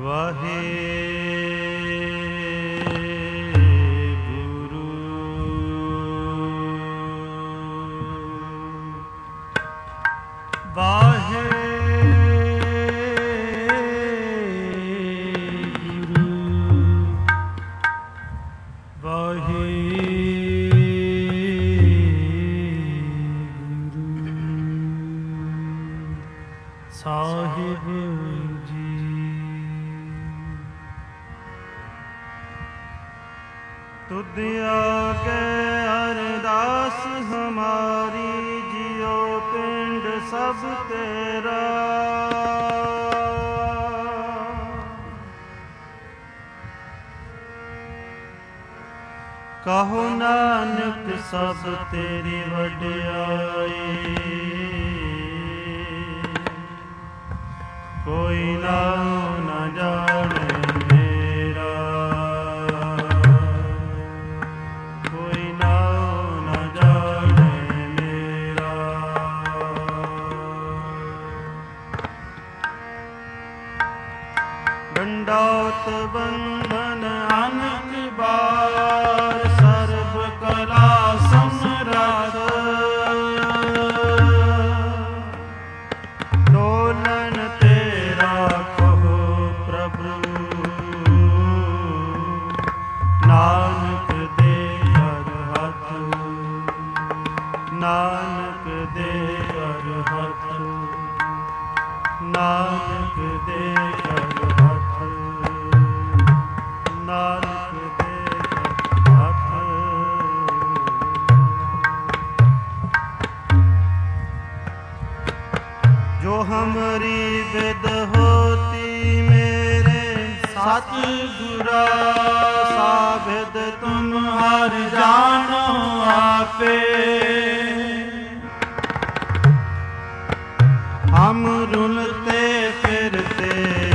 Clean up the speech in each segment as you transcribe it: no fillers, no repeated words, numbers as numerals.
ਕਹੋ ਨਾਨਕ ਸਭ ਤੇਰੀ ਵਡਿਆਈ, ਕੋਈ ਨਾਉ ਨ ਜਾਣੇ ਮੇਰਾ, ਕੋਈ ਨਾਉ ਨ ਜਾਣੇ ਮੇਰਾ। ਡੰਡੌਤ ਬੰਧਨ ਅਨਕ ਬਾਰ, ਸਰਬ ਕਲਾ ਸਮਰੱਥ, ਡੋਲਨ ਤੇਰਾ ਕਹੋ ਪ੍ਰਭੂ, ਨਾਨਕ ਦੇ ਅਰਹਤ, ਨਾਨਕ ਦੇ ਅਰਹਤ, ਨਾਨਕ ਦੇ ਅਰਹਤ, ਨਾਨਕ ਦੇ ਜੋ ਹਮਰੀ ਵਿਦ ਹੋਤੀ ਮੇਰੇ ਸਤਿਗੁਰਾ, ਸਾਬਿਦ ਤੁਮ ਹਰ ਜਾਨੋ ਆਪੇ। ਹਮ ਰੁਲਤੇ ਫਿਰਤੇ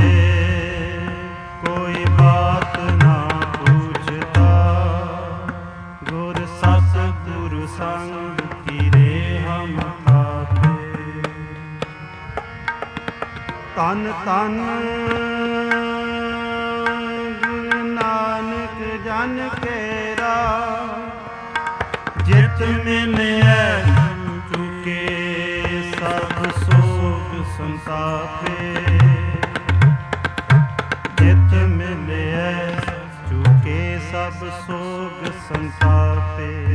ਕੋਈ ਬਾਤ ਨਾ ਪੁੱਛਤਾ, ਗੁਰ ਸਤਿਗੁਰ ਸੰਗ ਕੀਰੇ ਹਮ ਆਪੇ। ਧੰਨ ਧੰਨ ਗੁਰੂ ਨਾਨਕ ਜਨ ਕੇਰਾ, ਜਿਤ ਮਿਲਿਐ ਚੁਕੇ ਸਭ ਸੋਗ ਸੰਤਾਪੇ। ਜਿਤ ਮਿਲਿਐ ਚੁਕੇ ਸਭ ਸੋਗ ਸੰਤਾਪੇ।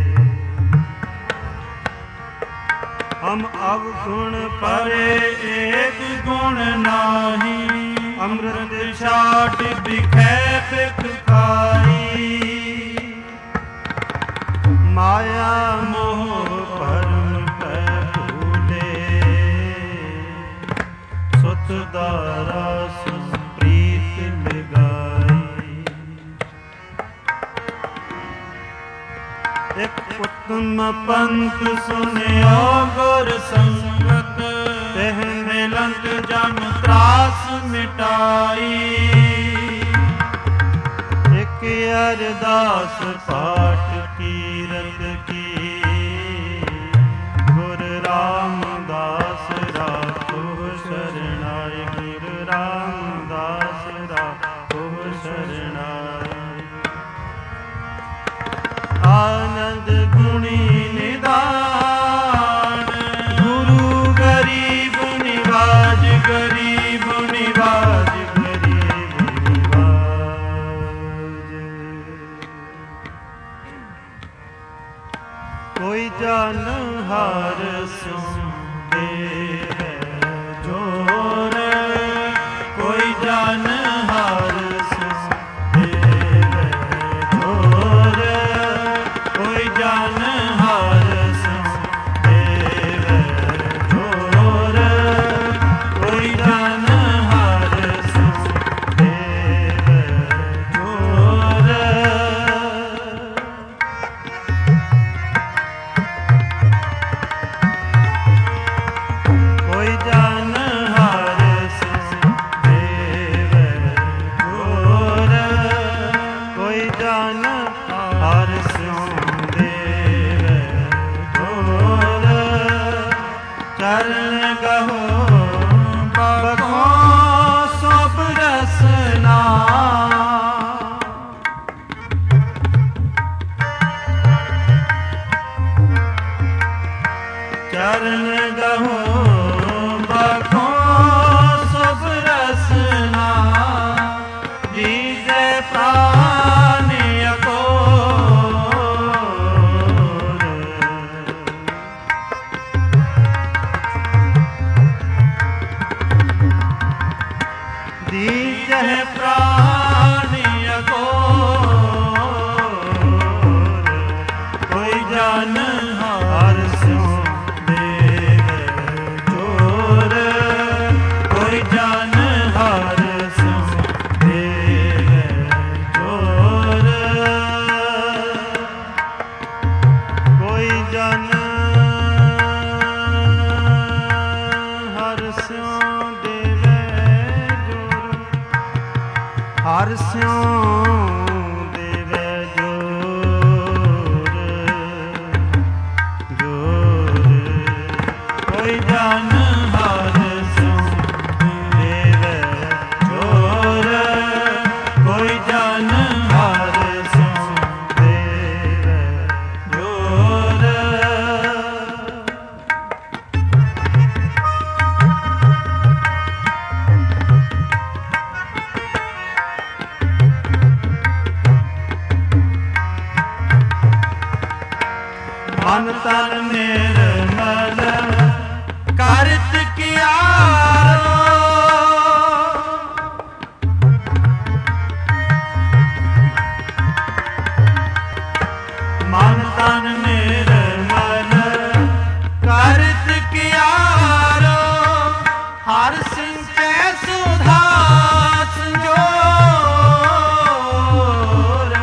ਹਮ ਅਵਗੁਣ ਪਰੇ ਏਕ ਗੁਣ ਨਾਹੀ, ਅੰਮ੍ਰਿਤ ਛਾਟ ਬਿਖੈ ਬਿਖ ਖਾਈ। ਮਾਇਆ ਮੋਹ ਭਰਮ ਪੈ ਭੂਲੇ, ਸੁਤ ਦਾਰਾ ਪ੍ਰੀਤ ਲਗਾਈ। ਇਕ ਉਤਮ ਪੰਥ ਸੁਨਿਓ ਗੁਰ ਸੰਗਤ, ਤਿਹ ਮਿਲੰਤ ਜਮ ਤਰਾਸ ਮਿਟਾਈ। ਇਕ ਅਰਦਾਸ ਪਾਠ ਕੀਰਤ ਕੀ, ਗੁਰ ਰਾਮਦਾਸ ਰਾਖੋ ਸ਼ਰਨਾਈ। ਗੁਰ ਰਾਮਦਾਸ ਰਾਖੋ ਸ਼ਰਨਾਈ। ਆਨੰਦ ਗੁਣੀ ਨਿਦਾਨ, ਗੁਰੂ ਗਰੀਬ ਨਿਵਾਜ, ਗਰੀਬ ਨਿਵਾਜ, ਗਰੀਬ ਨਿਵਾਜ। ਕੋਈ ਜਨ ਹਰ ਸੁਣਦੇ ਹੈ ਜੋਰ, ਕੋਈ ਜਨ ਹਰ ਸੁਣਦੇ ਹੈ ਜੋਰ, ਕੋਈ ਜਨ ਹਰ ਸੁਣਦੇ ਹੈ ਜੋਰ, ਕੋਈ ਜਨ ਹਰ ਸੁਣਦੇ ਹੈ ਜੋਰ। ਚਰਨ ਗਹੋ ਬਖੋ ਸੁਭ ਰਸਨਾ ਦੀਜੈ ਪ੍ਰਾਨ ਅਕੋਰ ਦੀਜੈ ਪ੍ਰਾਨ ਅਕੋਰ ਕੋਈ ਜਨ ਹਰਿ ਸਿਉ ਦੇਵੈ ਜੋਰ ਕੋਈ ਜਨ ਹਰਿ ਸਿਉ ਦੇਵੈ ਜੋਰ ਕੋਈ ਜਨ ਹਰਿ ਸਿਉ ਦੇਵੈ ਜੋਰ ਹਰਿ ਸਿਉ ਦੇਵੈ ਜੋਰ ਜੋਰ ਕੋਈ ਜਨ ਹਰਿ ਸਿਉ ਦੇਵੈ ਜੋਰ ਕੋਈ ਜਨ ਹਰਿ ਸਿਉ ਦੇਵੈ ਜੋਰ ਮਨ ਤਨ ਨਿਰਮਲ ਕਰਤ ਕਿਆਰੋ ਮਨ ਤਨ ਨਿਰਮਲ ਕਰਤ ਕਿਆਰੋ ਹਰ ਸਿੰਚੈ ਸੁਧਾ ਸੰਜੋਰ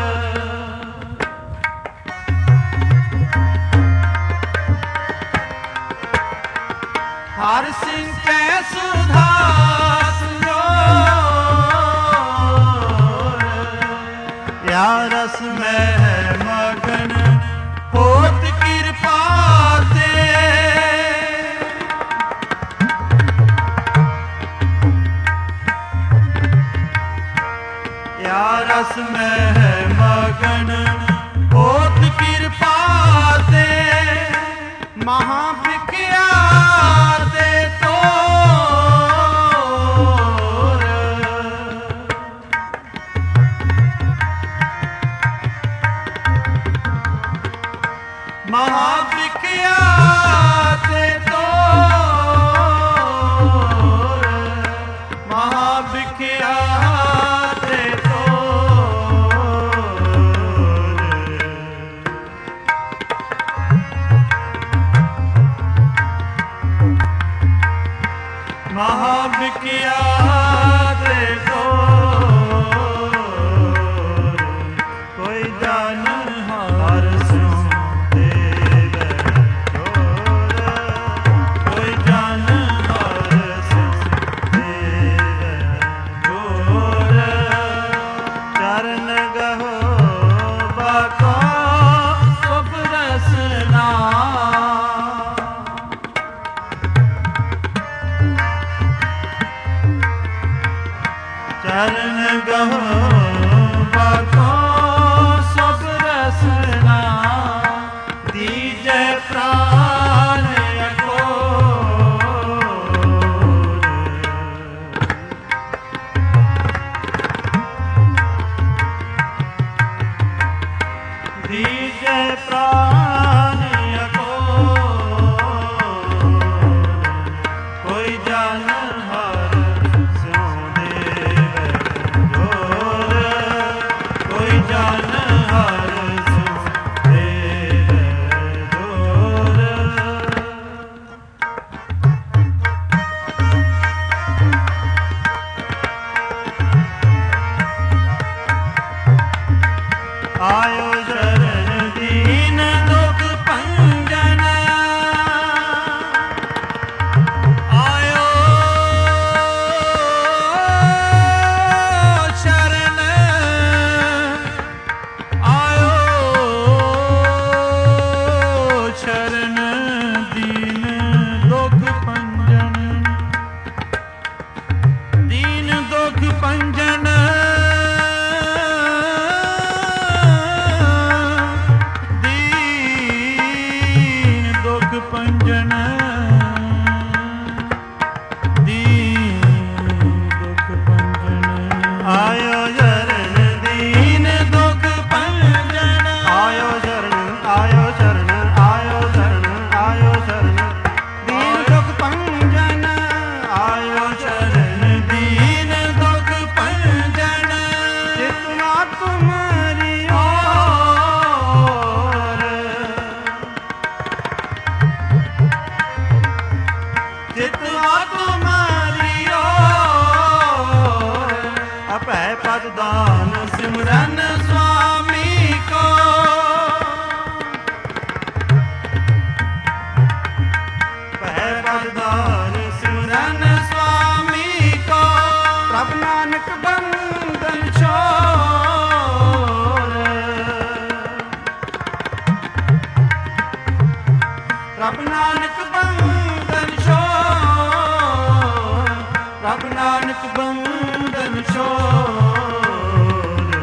ਹਰਿ ਸਿੰਚੈ ਸੁਧਾ ਸੰਜੋਰ ਯਾ ਰਸ ਮਹਿ ਮਗਨ ਹੋਤ ਕਿਰਪਾ ਤੇ ਯਾ ਰਸ ਮਹਿ ਮਗਨ ਹੋਤ ਕਿਰਪਾ ਤੇ ਮਹਾ ਭਿਖਿਆ ਤੇ ਤੋਰ ਮਹਾ ਭਿਖਿਆ ਤੇ ਤੋਰ ਮਹਾ ਭਿਖਿਆ ਤੇ ਤੋਰ ਮਹਾ ਭਿਖਿਆ ਤੇ ਤੋਰ ਕੋਈ ਜਨ ਹਰਿ ਸਿਉ ਦੇਵੈ ਜੋਰ ਕੋਈ ਜਨ ਹਰਿ ਸਿਉ ਦੇਵੈ ਜੋਰ ਚਰਨ ਗਹੋ ਬਖੋ ਸੁਭ ਰਸਨਾ तुम्हारियो अभय पद दान सिमरन स्वामी को अभय पद दान सिमरन स्वामी को प्रभु नानक बंधन छोड़ प्रभु नानक बंधन छोड़ प्रभु नानक बंधन छोड़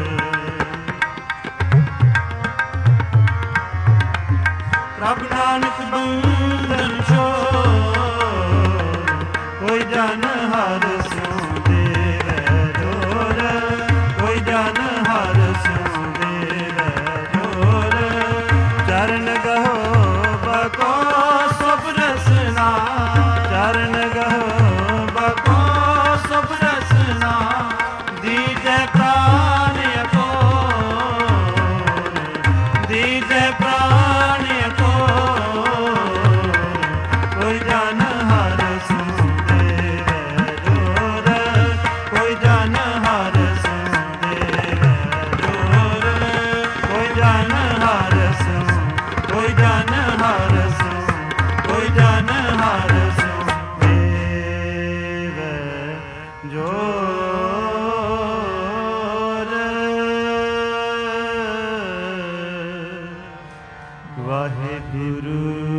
प्रभु नानक बंधन छोड़ कोई जन हर स्यों देवै जोर कोई जन हर स्यों देवै जोर चरण गहो बको सब रसना चरण गहो बको सब रसना दीजै प्राण अकोर दीजै प्राण अकोर कोई जन हर स्यों देवै जोर कोई जन हर स्यों देवै जोर कोई जन हर स्यों कोई जन हर स्यों कोई जन हर स्यों देवै जोर वाहेगुरु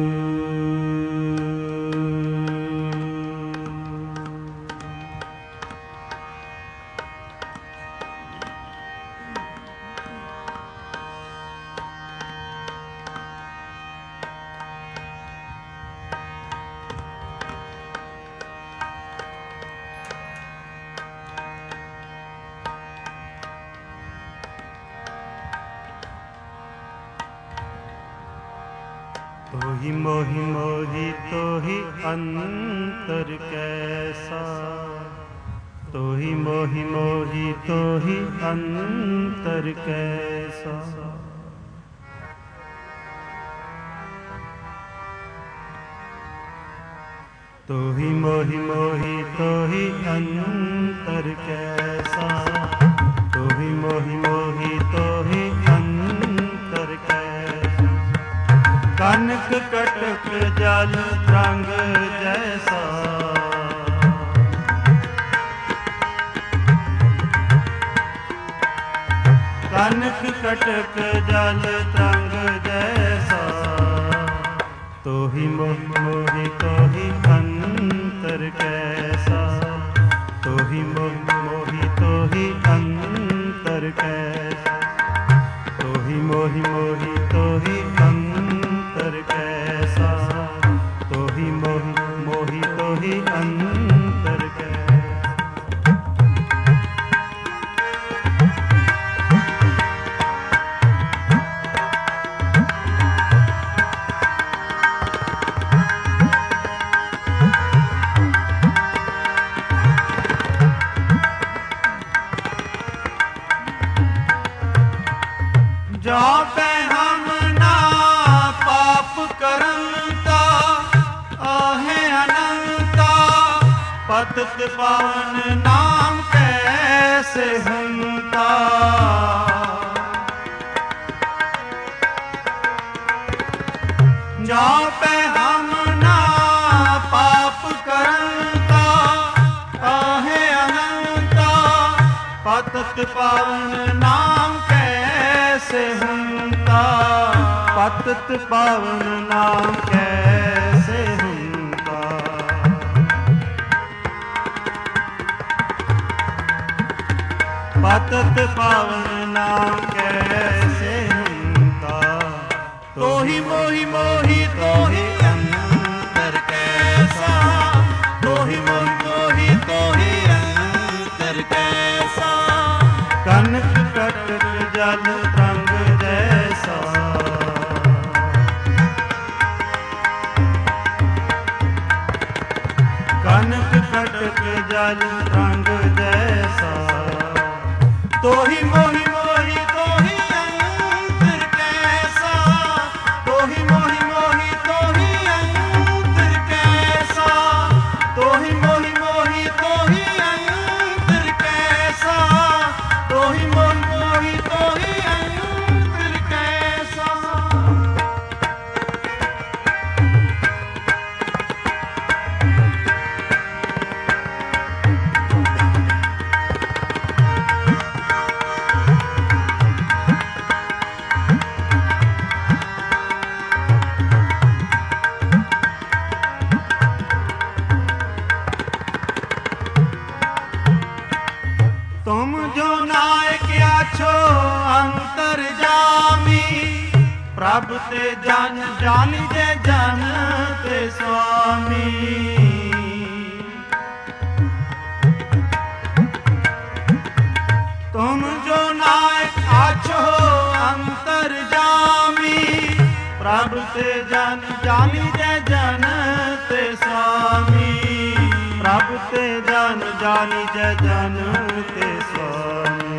तोहि मोहि मोहि तोहि अंतर कैसा तोहि मोहि मोहि तोहि अंतर कैसा तोहि मोहि मोहि तोहि अंतर कैसा तोहि मोहि मोहि तोहि अंतर कैसा कनक कटक जल तरंग जैसा कनक कटक जल तरंग जैसा तोहि मोहि मोहि तोहि अंतर कैसा तोहि मोहि मोहि तोहि अंतर कैसा तोहि मोहि मोहि तोहि अंतर कैसा तोहि मोहि मोहि तोहि अंतर कैसा जापे हम ना पाप करंता आहे अनंता पतित पावन नाम कैसे हंता जापे हम ना पाप करंता आहे अनंता पतित पावन नाम कैसे हंता पतित पावन नाम कैसे हंता पतित पावन नाम कैसे हंता तोहि मोहि मोहि तोहि अंतर कैसा तोहि मोहि मोहि तोहि अंतर कैसा कनक कटक जल तरंग जैसा कनक कटक जल तरंग जैसा तोहि मोहि मोहि तोहि अंतर कैसा तोहि मोहि मोहि तोहि अंतर कैसा तोहि प्रभ ते जन जानिजे जन ते स्वामी। तुम जो नायक आछो अंतरजामी, प्रभ ते जन जानिजे जन ते स्वामी। प्रभ ते जन जानिजे जन ते स्वामी।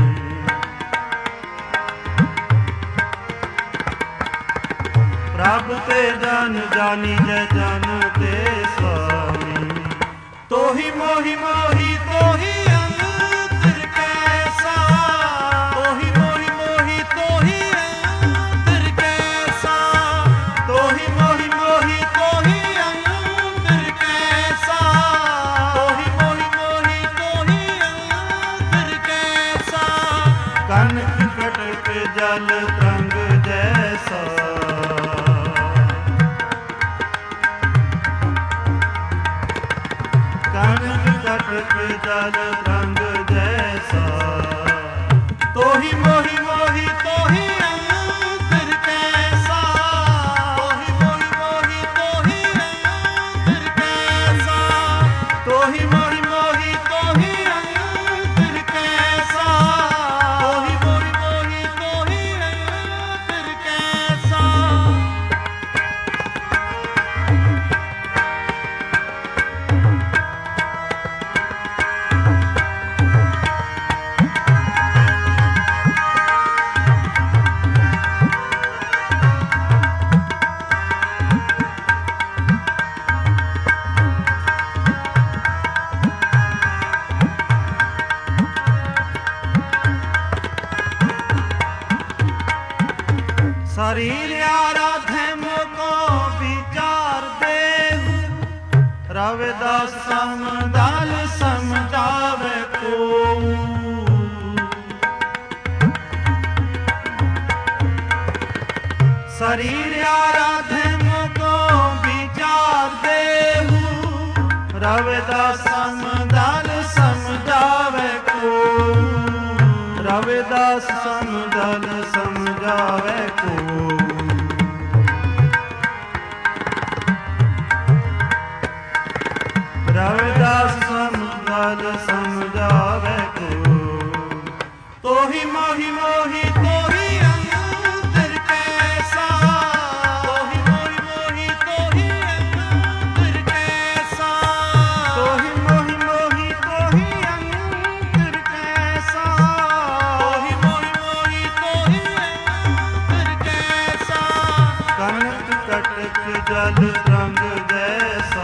प्रभ ते जन जानिजे जन ते स्वामी। तोहि मोहि मोहि तोहि अंतर कैसा, तोहि मोहि मोहि तोहि अंतर कैसा। तोहि मोहि मोहि तोहि अंतर कैसा। तोहि मोहि मोहि तोहि अंतर कैसा। कनक कटक जल तरंग जैसा। जल रंग जैसा। तोहि मोहि मोहि तोहि अंतर कैसा। तोहि मोहि मोहि तोहि अंतर कैसा। तोहि मोहि मोहि तोहि अंतर कैसा। तोहि मोहि मोहि तोहि अंतर कैसा। शरीर आराधे मोको विचार देहु। रविदास समदल समझावे को। शरीर आराधे मोको विचार देहु। रविदास समदल समझावे को। रविदास समदल समझावे को। रविदास समदल समझावे को। तोहि मोहि मोहि तोहि अंतर कैसा। तोहि मोहि मोहि तोहि अंतर कैसा। तोहि मोहि मोहि तोहि अंतर कैसा। तोहि मोहि मोहि तोहि अंतर कैसा। कनक कटक जल रंग जैसा।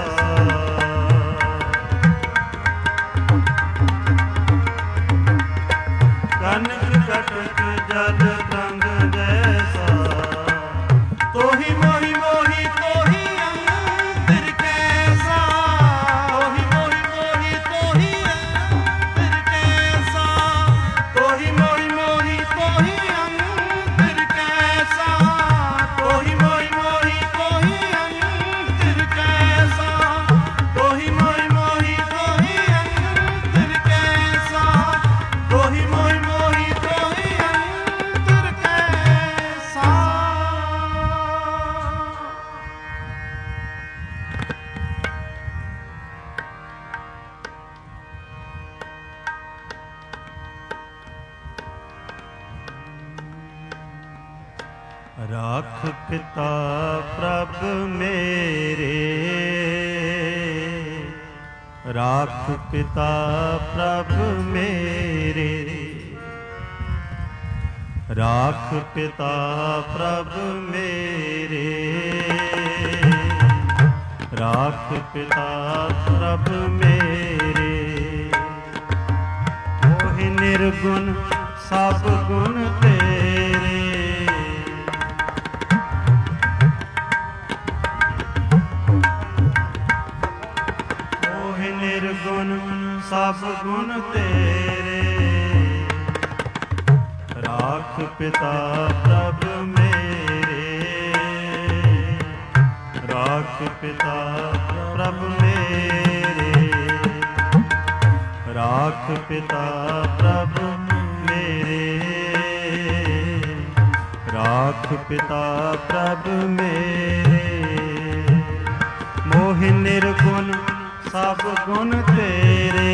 कनक कटक जल रंग जैसा। तोहि मोहि मोहि तोहि अंतर कैसा। तोहि मोहि मोहि तोहि अंतर कैसा। तोहि मोहि मोहि तोहि अंतर कैसा। तोहि मोहि मोहि तोहि अंतर कैसा। तोहि मोहि मोहि तोहि अंतर कैसा। तोहि मोहि मोहि तोहि अंतर कैसा। राख पिता प्रभ मेरे। राख पिता प्रभ मेरे। राख पिता प्रभ मेरे। राख पिता प्रभ मेरे। मोहि निर्गुण सब गुण तेरे। निर्गुण सब गुण तेरे। राख पिता प्रभ मेरे। राख पिता प्रभ मेरे। राख पिता प्रभ मेरे। राख राख पिता प्रभ मेरे, मोहि निर्गुण सब गुण तेरे।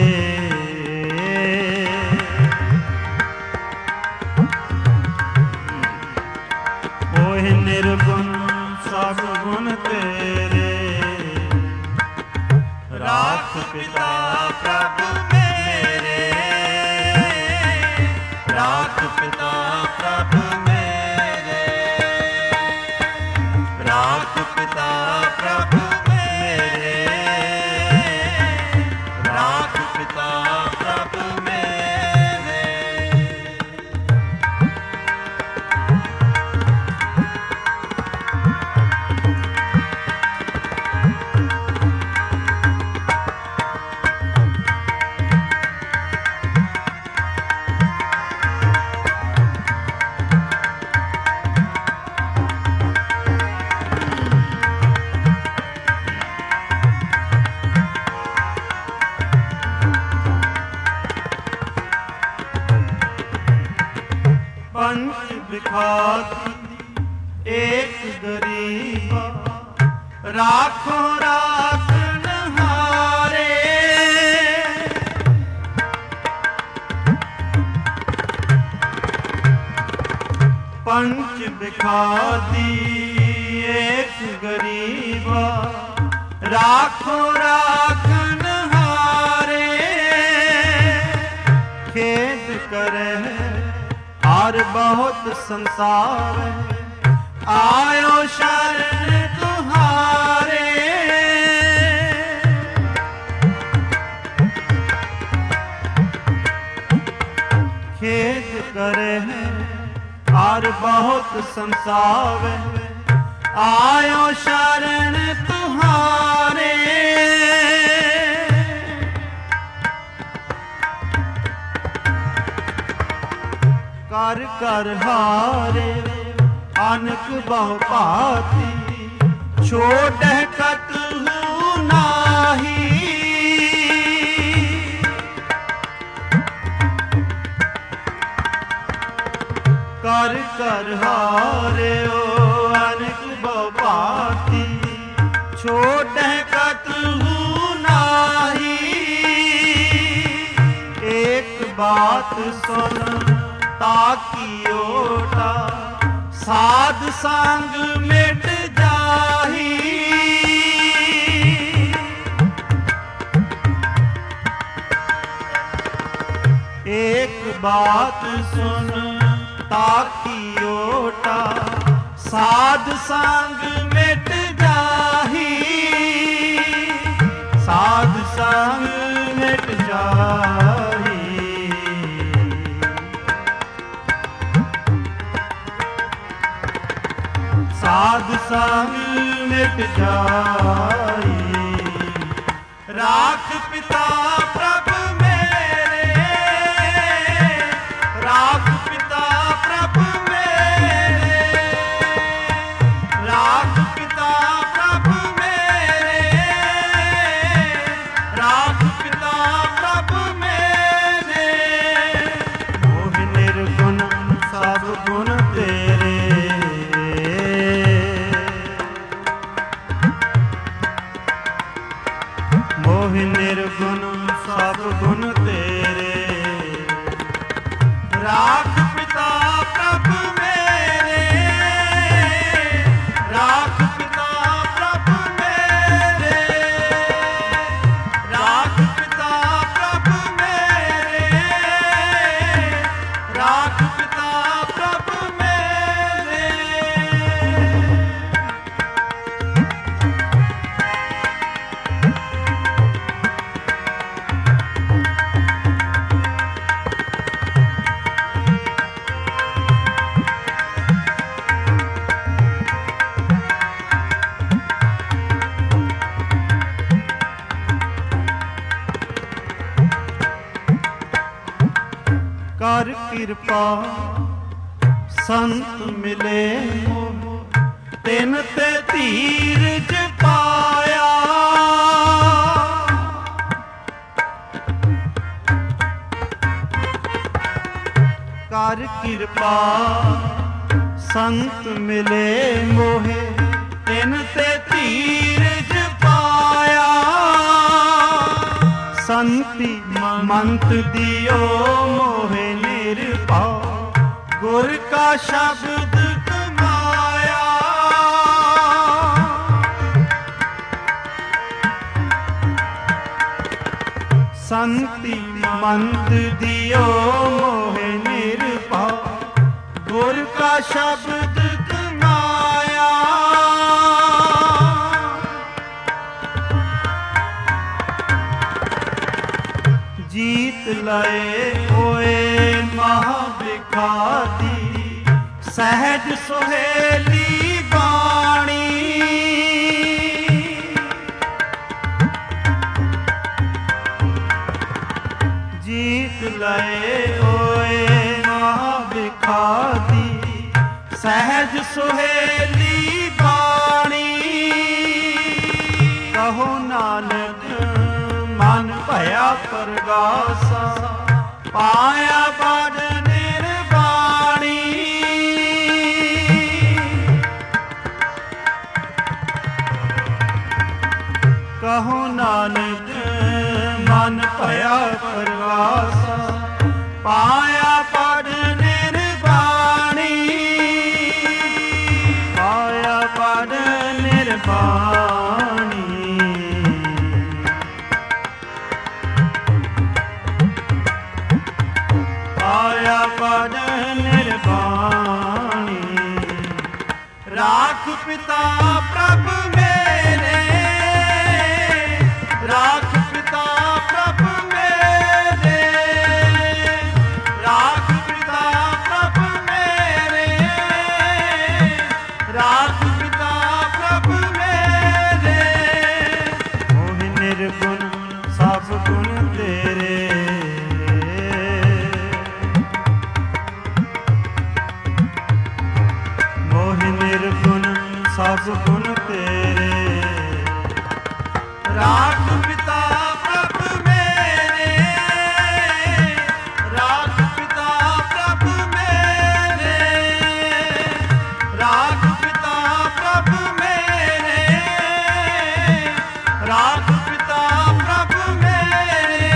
मोहि निर्गुण सब गुण तेरे, राख पिता प्रभ मेरे, राख पिता प्रभ मेरे, राख पिता प्रभ मेरे, राख पिता प्रभ मेरे। पंच बिखाती एक गरीबा, राखो राखन हारे। पंच बिखाती एक गरीबा, राखो राखन हारे। खेद करे और बहुत संसार, आयो शरण तुम्हारे। खेद करे और बहुत संसार, आयो शरण तुम्हारे। कर कर हारे अनक बहु भांति, छोड़ कतहु नाही। कर कर हारे ओ अनक बहु भांति, छोड़ कतहु नाही। एक बात सुन ताकि ओटा, साध संग मिट जाही। एक बात सुन ताकि ओटा, साध संग मिट जाही। साध संग मिट जाही। साध संग मिट जाई। राख पिता प्रभ मेरे, राख पिता प्रभ मेरे, राख पिता प्रभ मेरे, राख पिता प्रभ मेरे। मोहि निर्गुण सब गुण तेरे, मोहि निर्गुण सब गुण तेरे। राख पिता प्रभ मेरे, राख पिता प्रभ मेरे, राख पिता प्रभ मेरे, राख पिता प्रभ मेरे। कर कृपा संत मिले, तिन ते धीरज पाया। कर कृपा संत मिले मोहे तिन ते धीरज पाया। संति मंत दियो मोहे निरभाव गुर का शब्द कमाया। संति मंत दियो मोहे निरभाव गुर का शब्द कमाया। जीत लए होए महाविखाती सहज सुहेली बाणी। जीत लए होए महाविखाती सहज सुहेली बाणी। कहो नानक मन भया परगासा पाया बड़ निर्वाणी। कहो नानक मन भया परगासा पाया बड़ निर्वाणी। पाया बड़ निर्वाणी। पाया बड़ निर्वाणी। राख पिता प्रभु मेरे, राख पिता प्रभु मेरे, राख पिता प्रभु मेरे, राख पिता प्रभु मेरे। मोहि निर्गुण सब गुण तेरे, मोहि निर्गुण सब गुण तेरे। राख पिता प्रभु मेरे, राख पिता प्रभु मेरे, राख पिता प्रभु मेरे, राख पिता प्रभु मेरे,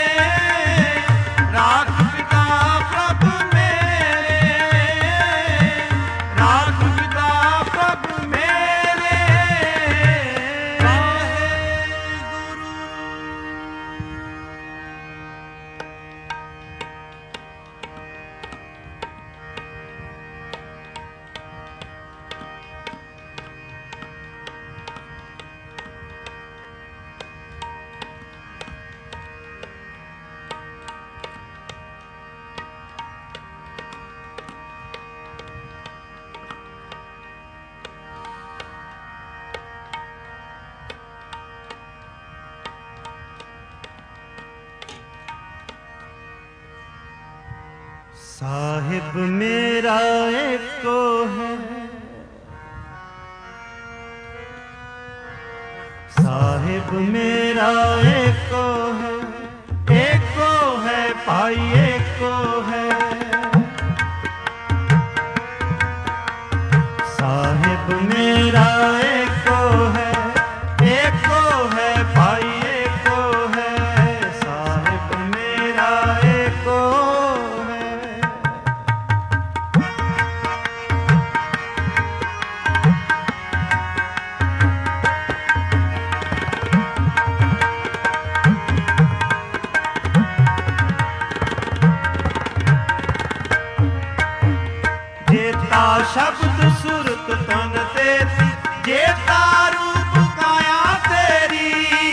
राख पिता प्रभु मेरे, राख पिता प्रभु मेरे। साहिब मेरा एको है, साहिब मेरा एको है, एको है भाई एको है। साहिब मेरा एको है, एको है भाई एको है। साहिब मेरा एको शब्द सुरत तन तेरी, जेता रूप काया तेरी।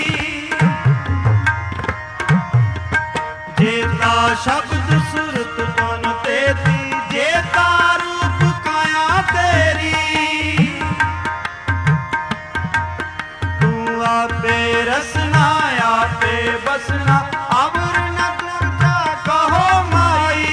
जेता शब्द सुरत तन तेरी, जेता रूप काया तेरी। तू आपे रसना आपे बसना, अवर न दूजा कहो माई।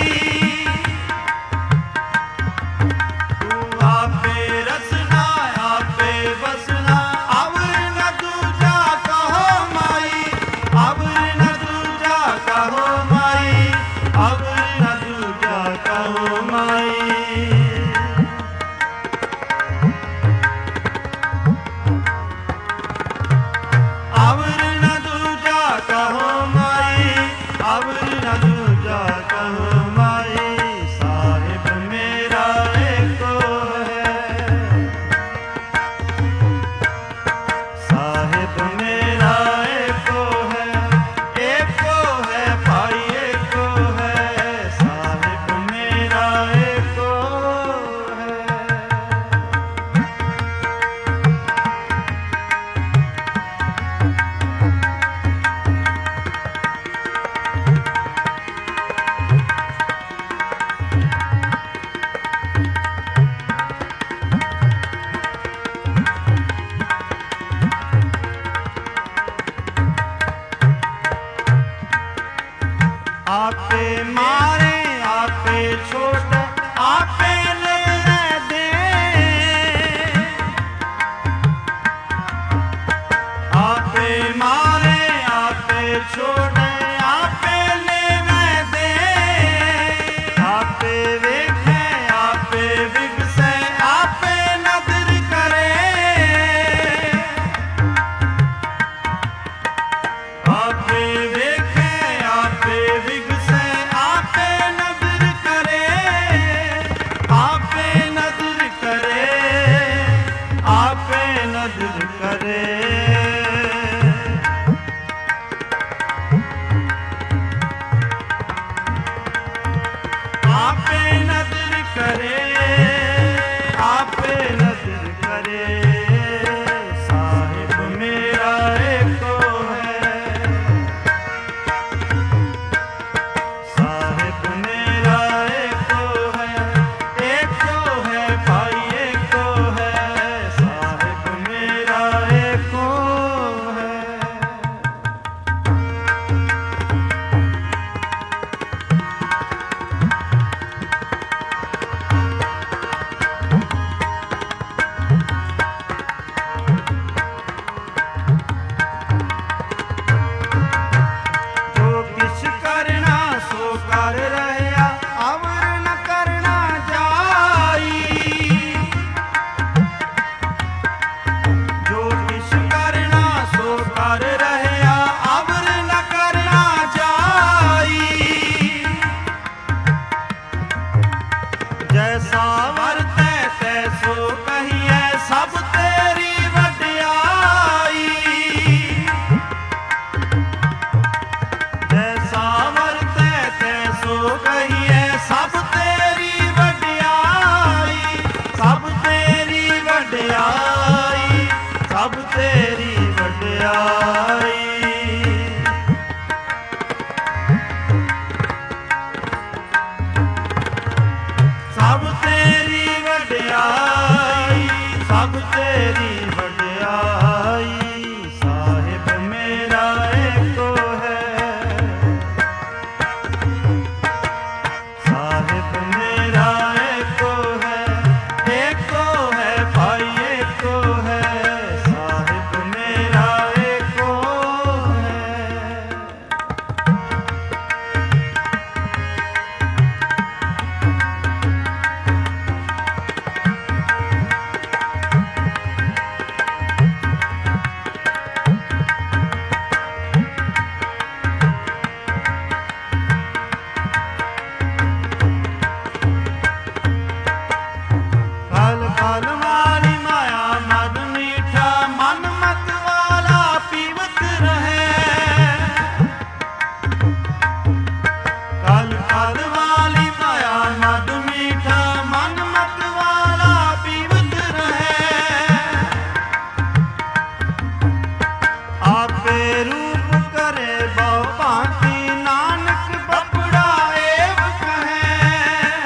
आपे रूप करे बहु भांति नानक बपड़ा एव कहे।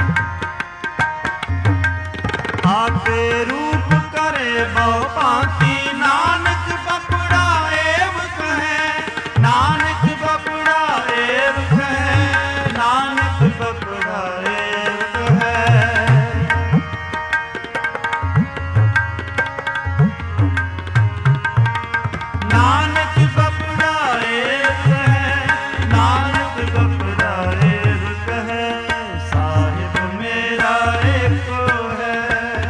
आपे रूप करे बहु भांति नानक बपड़ा एव कहे। नानक बपड़ा एव कहे। नानक बपड़ा एव कहे। नानक बपड़ा एव कहे। नानक बपड़ा एव कहे। साहिब मेरा एको है।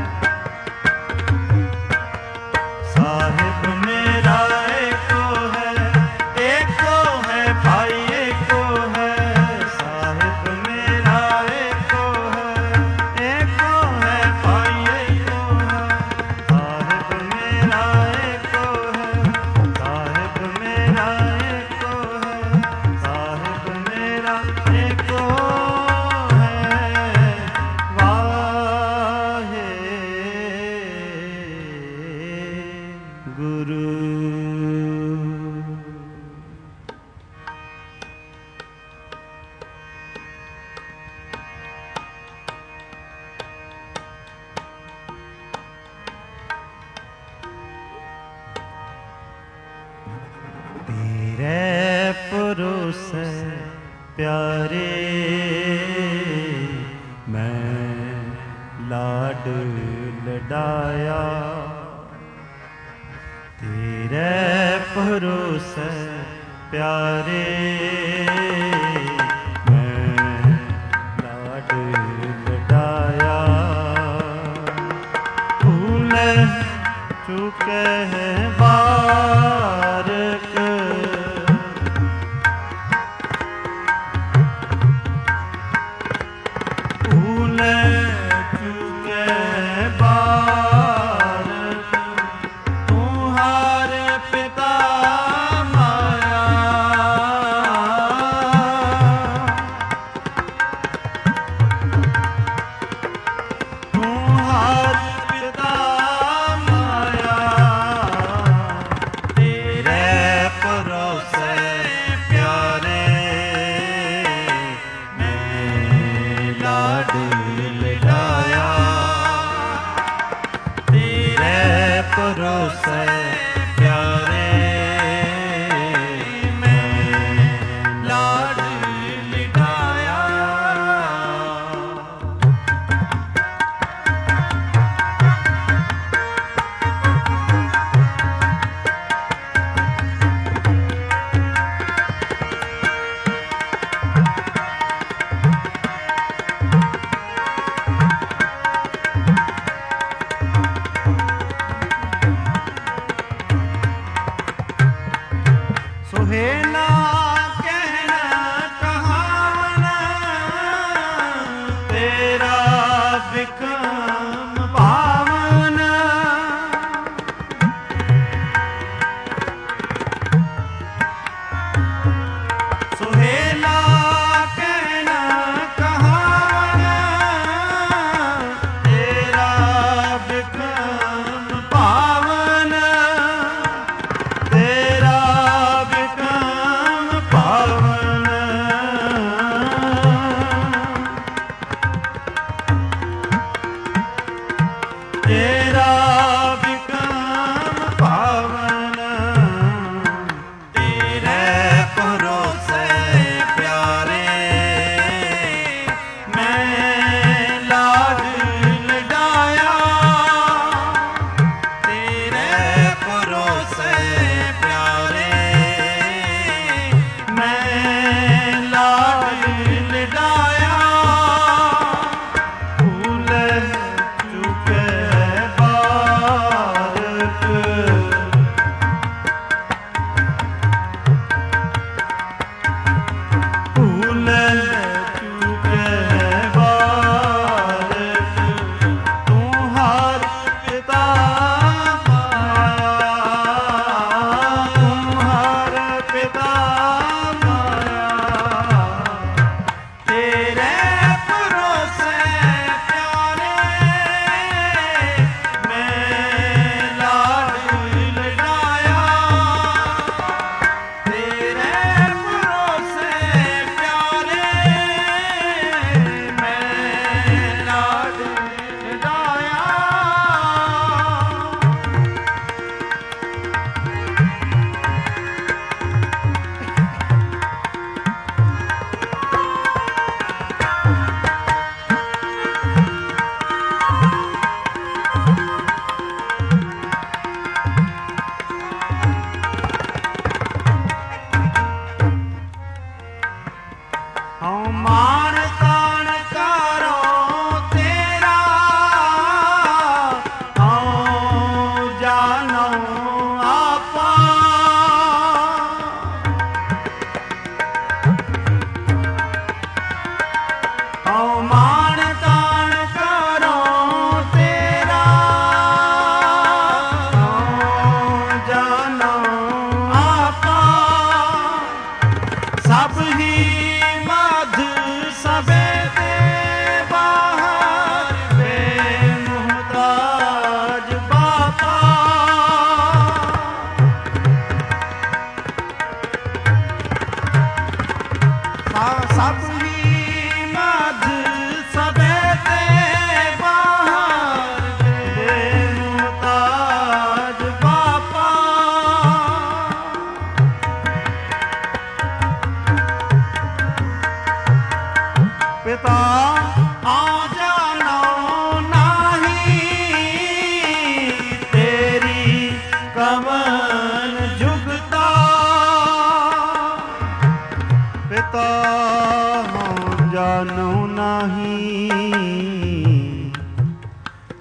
साहिब मेरा एको है। एको है भाई एको है। साहिब मेरा एको है। एको है भाई एको है। साहिब मेरा एको है। साहिब मेरा एको है। साहिब मेरा एको है। वाहे गुरु। तेरे परोसे प्यारे मैं लाड लडाया। तेरे भरोसे प्यारे मैं लाड लडाया। भूल चुके हैं बारक। भूल चुके बारक। तुम्हारे पिता माया। तुम्हारे पिता माया। तेरे परोसे प्यारे मैं लाड लडाया। तेरे परोसे प्यारे मैं लाड लडाया। सुहेना कहना कहावना। तेरा विक्रम भावना। सुहेला कहना कहावना। तेरा विक्रम भावना। तेरा विक्रम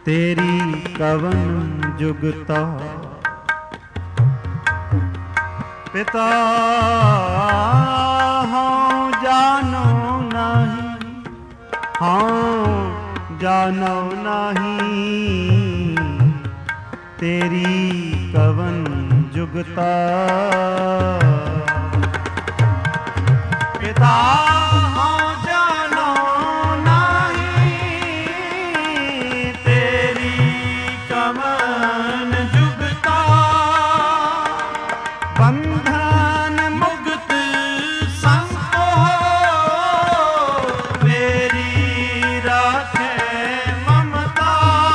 तेरी कवन जुगता। पिता हाँ जानो नहीं, हाँ जानो नहीं, तेरी कवन जुगता। पिता हाँ जानो नहीं, तेरी कवन जुगता। बंधन मुक्त संग हो, मेरी राखे ममता।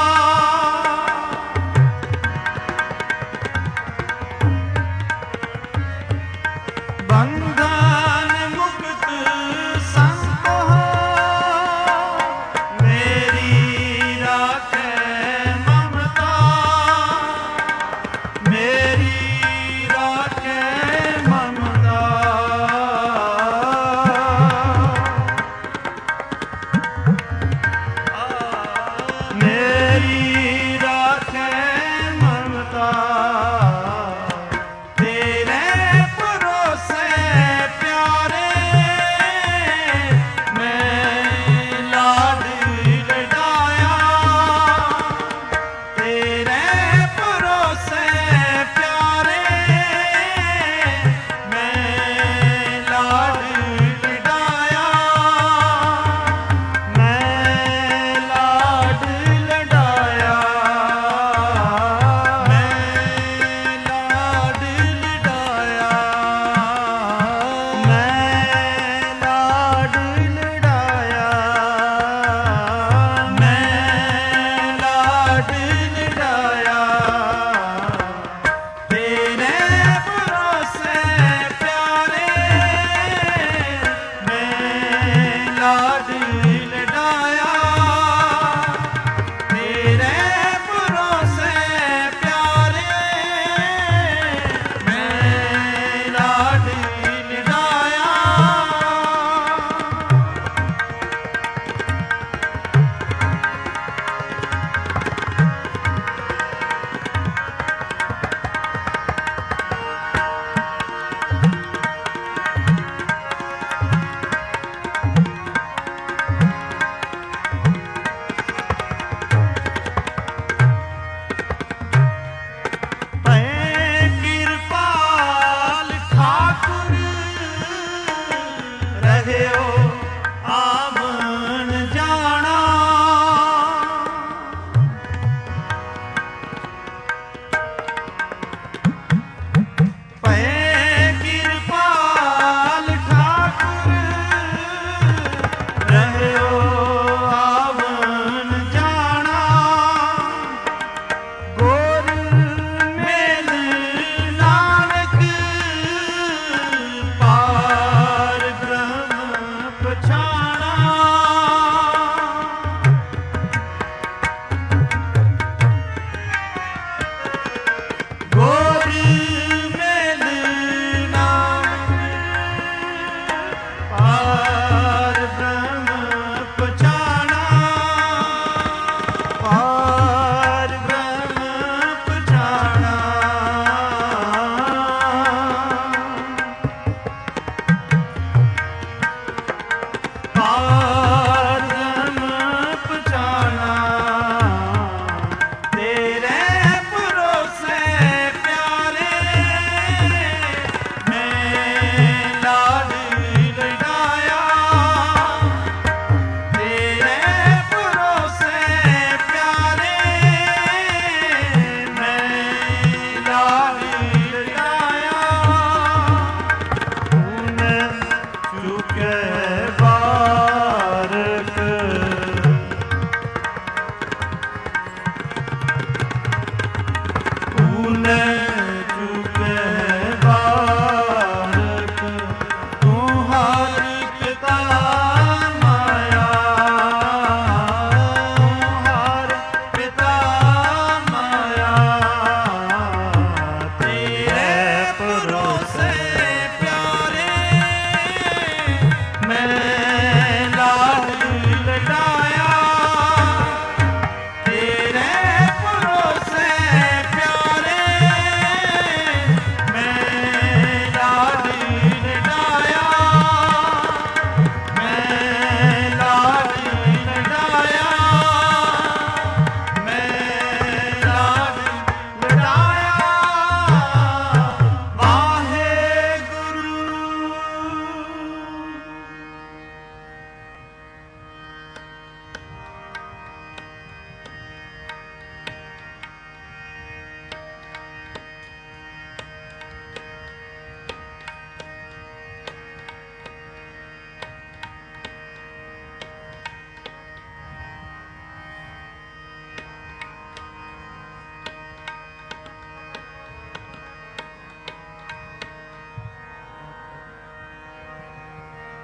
बंधन मुक्त संग हो, मेरी राखे ममता, मेरी राखे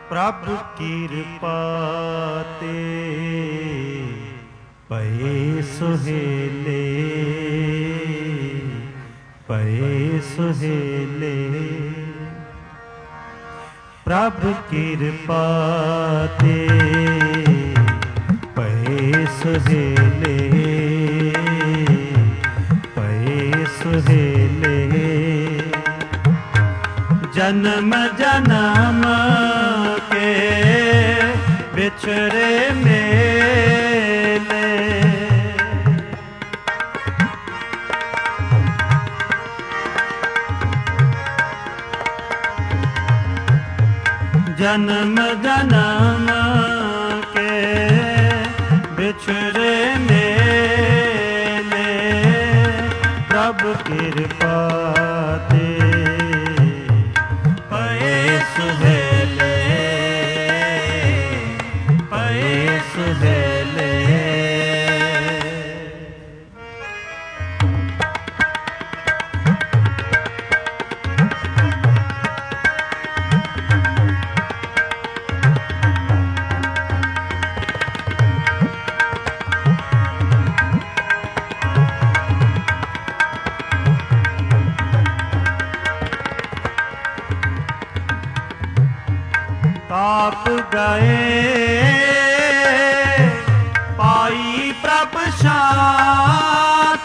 प्रभ कृपा ते पए सुहेले, पए सुहेले। प्रभ कृपा ते पए सुहेले, पए सुहेले। जन्म जन्म के बिछड़े मेले, जन्म जन्म के बिछड़े मेले। प्रभु कृपा ते पए सुहेले, पए सुहेले। ताप गए पाई प्रभ शांत,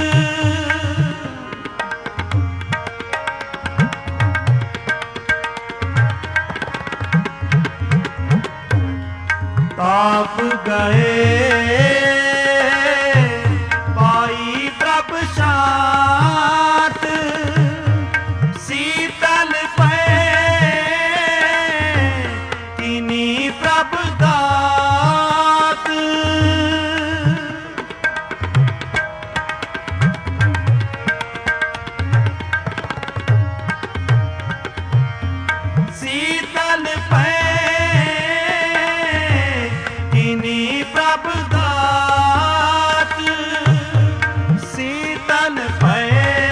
ताप गए पाई प्रभ शांत। शीतल प्रभ दात, शीतल पे किन्हीं प्रभ दात, शीतल पे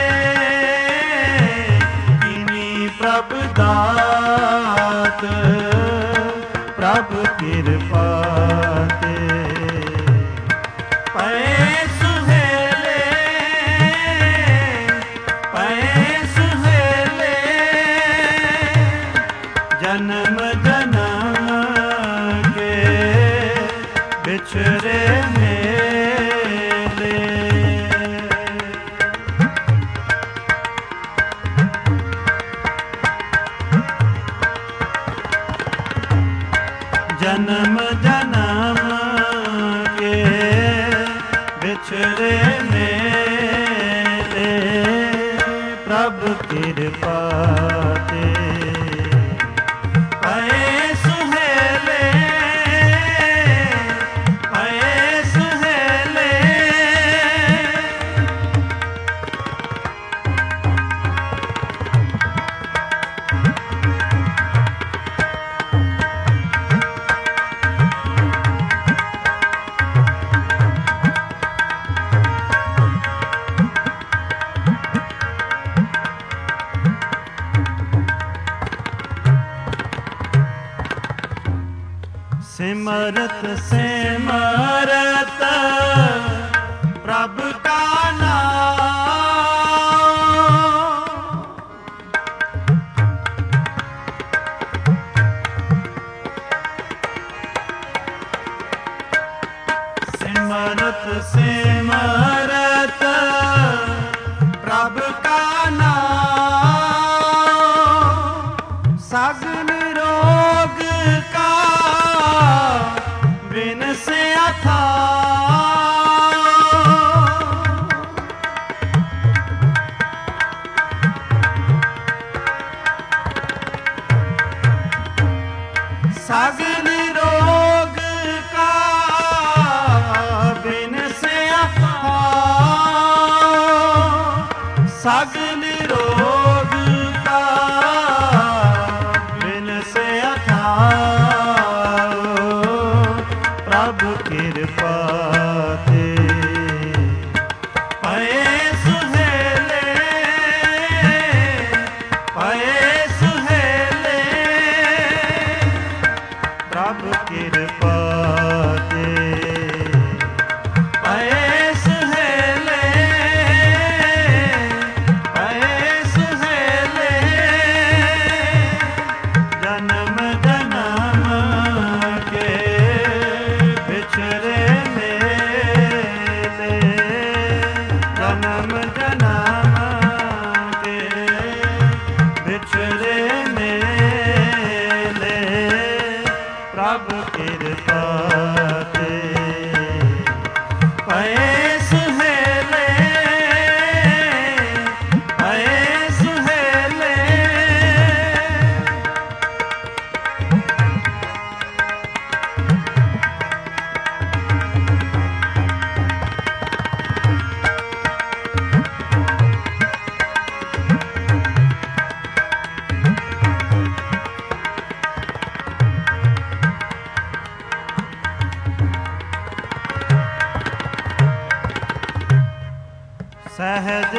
किन्हीं प्रभ दात। प्रभ कृपा ते पए सुहेले, पए सुहेले। जन्म जन्म के बिछड़े मेले, जन्म जन्म के बिछड़े मेले। प्रभु कृपा ते पए सुहेले, पए सुहेले। सिमरत सिमरत प्रभु का नाम, सिमरत सिमरत प्रभु का नाम। सगल रोग का बिन से अथा, सगल रोग का बिन से अथा, सगल रोग का बिन से अथा। प्रभु कृपा ते पए सुहेले, पए सुहेले।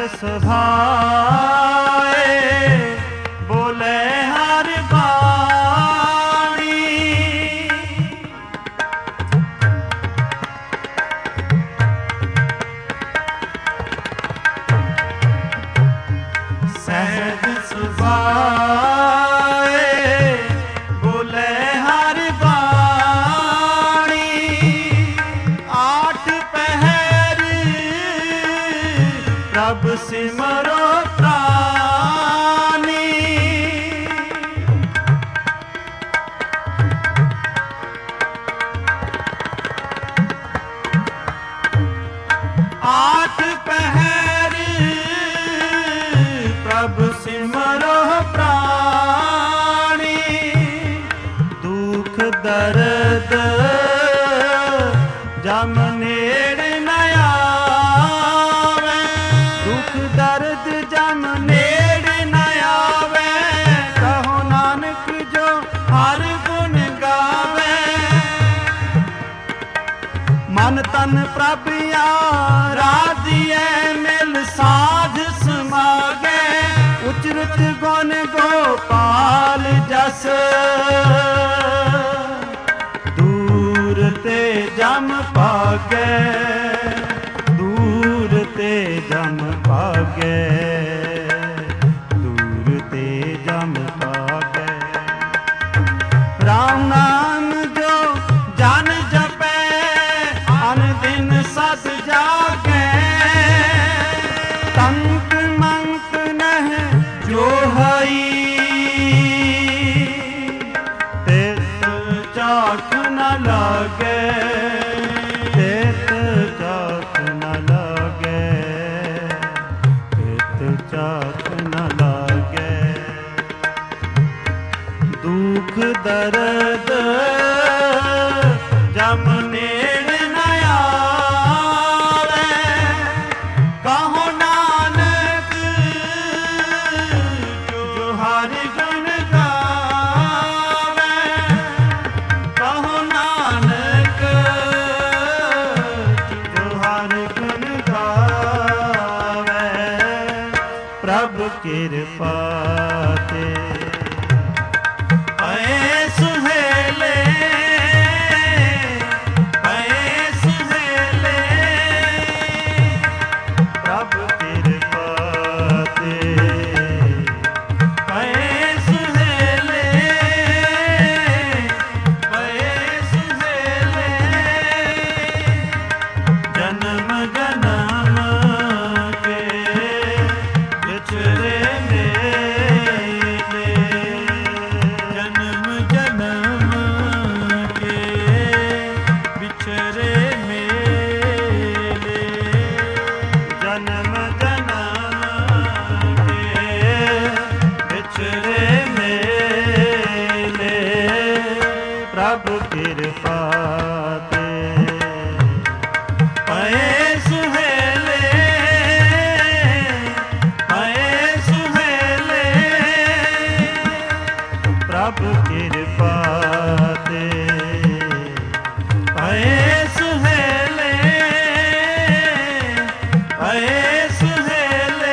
ਸੁਭਾਏ ਬੋਲੇ ਹਰ ਬਾਣੀ। ਸਹਿਜ ਸੁਭਾਏ ਬੋਲੇ ਹਰ ਬਾਣੀ। ਆਠ ਪਹਿਰ ਪ੍ਰਭ ਸਿਮਰੋ ਪ੍ਰਾਨੀ। ਆਠ ਪਹਿਰ ਪ੍ਰਭ ਸਿਮਰੋ ਪ੍ਰਾਣੀ। ਦੁਖ ਦਰਦ ਜਮ ਨੇੜ ਨ ਆਵੇ। ਦੁਖ ਦਰਦ ਜਮ ਨੇੜ ਨ ਆਵੇ। ਕਹੋ ਨਾਨਕ ਜੋ ਹਰ ਗੁਣ ਗਾਵੇ। ਮਨ ਤਨ ਪ੍ਰਭ ਆਰਾਧਿਐ ਮਿਲ ਸਾਧ ਸਮਾਗੈ। ਉਚਰਤ ਗੁਣ ਗੋਪਾਲ ਜਸ ਦੂਰ ਤੇ ਜਮ ਭਾਗੈ। ਦੂਰ ਤੇ ਜਮ ਭਾਗੈ। ਦੂਰ ਤੇ ਜਮ ਭਾਗੈ। ਰਾਮ ਨਾਮ ਜੋ ਜਨ ਜਪੈ ਅਨ ਦਿਨ ਸਤ ਜਾਗੈ। ਤੰਕ ਮੰਕ ਨਹਿ ਜੋ ਹਈ ਤਿਤ ਚਾਖ ਨ ਲਾਗੈ। ਤਿਤ ਚਾਖ ਨ ਲਾਗੈ। ਤਿਤ ਚਾਖ ਨ ਲਾਗੈ। ਦੁਖ ਦਰਦ ਜਮ ਨੇੜ ਨ ਆਵੇ। ਕਹੋ ਨਾਨਕ ਜੋ ਹਰ ਗੁਣ ਗਾਵੇ। ਕਹੋ ਨਾਨਕ ਜੋ ਹਰ ਗੁਣ ਗਾਵੇ। ਪ੍ਰਭ ਕਿਰਪਾ ਤੇ ਪਏ ਸੁਹੇਲੇ। ਪਏ ਸੁਹੇਲੇ। ਪ੍ਰਭ ਕਿਰਪਾ ਤੇ ਪਏ ਸੁਹੇਲੇ। ਪਏ ਸੁਹੇਲੇ। ਜਨਮ ਜਨਮ ਕੇ ਵਿਛੜੇ ਮੇਲੇ। ਜਨਮ ਜਨਮ ਕੇ ਵਿਛੜੇ ਮੇਲੇ। ਜਨਮ ਜਨਮ ਕੇ ਵਿਛੜੇ ਮੇਲੇ। ਪ੍ਰਭ ਕਿਰਪਾ ਤੇ ਪਏ ਸੁਹੇਲੇ। ਪਏ ਸੁਹੇਲੇ। ਪ੍ਰਭ ਕਿਰਪਾ ਤੇ ਪਏ ਸੁਹੇਲੇ। ਪਏ ਸੁਹੇਲੇ।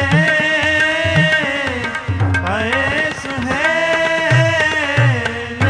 ਪਏ ਸੁਹੇਲੇ।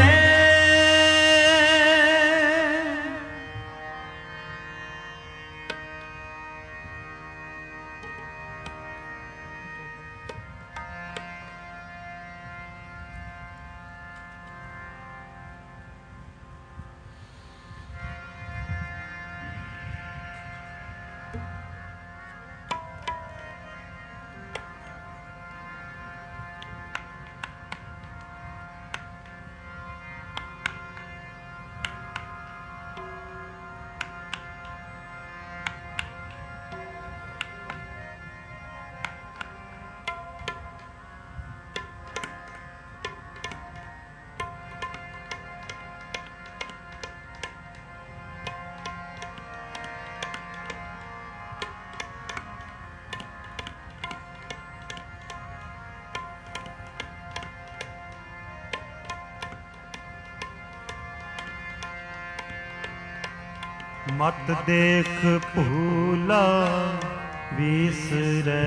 ਮਤ ਦੇਖ ਭੂਲਾ ਵਿਸਰੈ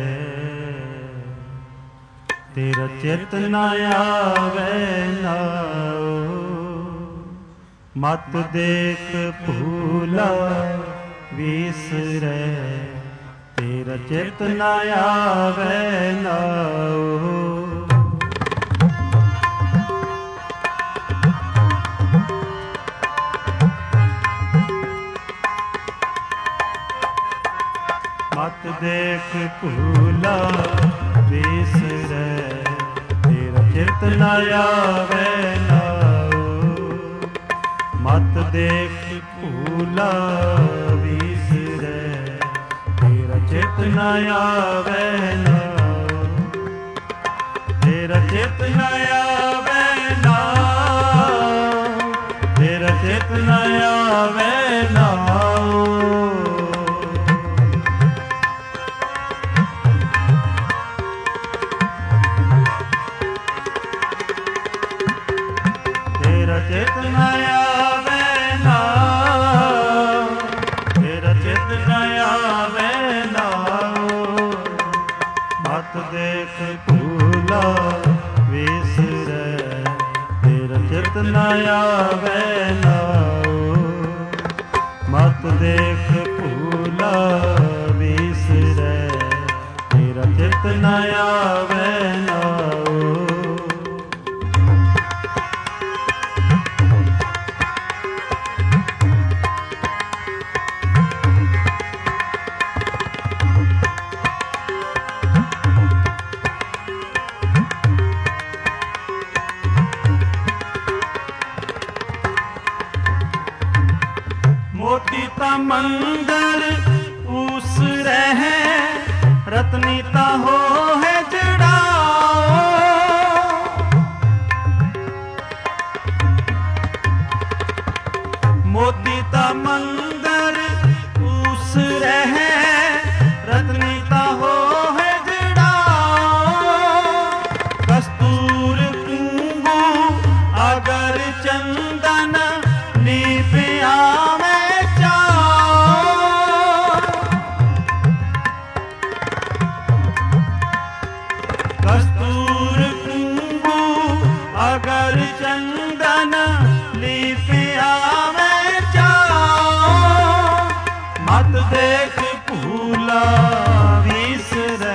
ਤੇਰਾ ਚਿਤ ਨ ਆਵੈ ਨਾਉ। ਮਤ ਦੇਖ ਭੂਲਾ ਵਿਸਰੈ ਤੇਰਾ ਚਿਤ ਨ ਆਵੈ ਨਾਉ। ਮਤ ਦੇਖ ਭੂਲਾ ਵਿਸਰੈ ਤੇਰਾ ਚਿਤ ਨ ਆਵੈ ਨਾਉ। ਮਤ ਦੇਖ ਭੂਲਾ ਵਿਸਰੈ ਤੇਰਾ ਚਿਤ ਨ ਆਵੈ ਨਾਉ। ਤੇਰਾ ਚਿਤ ਨ ਆਵੈ ਨਾਉ। ਤੇਰਾ ਚਿਤ ਨ ਆਵੈ ਨਾਉ। ਤੇਰਾ ਚਿਤ ਨ ਆਵੈ ਨਾਉ। ਤੇਰਾ ਚਿਤ ਨ ਆਵੈ ਨਾਉ। ਮਤ ਦੇਖ ਭੂਲਾ ਵਿਸਰੈ ਤੇਰਾ ਚਿਤ ਨ ਆਵੈ ਨਾਉ। ਮਤ ਦੇਖ ਭੂਲਾ ਵਿਸਰੈ ਤੇਰਾ ਚਿਤ ਨ ਆਵੈ ਨਾਉ। ਮੋਤੀ ਤਾਂ ਮੰਦਰ ਉਸ ਰਹਿ ਰਤਨੀ ਤਾਂ ਹੋਏ ਜੜਾਓ। ਮੋਤੀ ਤਾਂ ਮੰਦਰ ਉਸ ਰਹਿ ਰਤਨੀ ਤਾਂ ਹੋਏ ਜੜਾਓ। ਕਸਤੂਰ ਕੁੰਗੂ ਅਗਰ ਚੰਦਨ ਲੀਪਿਆ ਕਸਤੂਰ ਕੁੰਗੂ ਅਗਰ ਚੰਦਨ ਲੀਪਿਆ ਮੈਂ ਚਾਉ। ਮਤ ਦੇਖ ਭੂਲਾ ਵਿਸਰੈ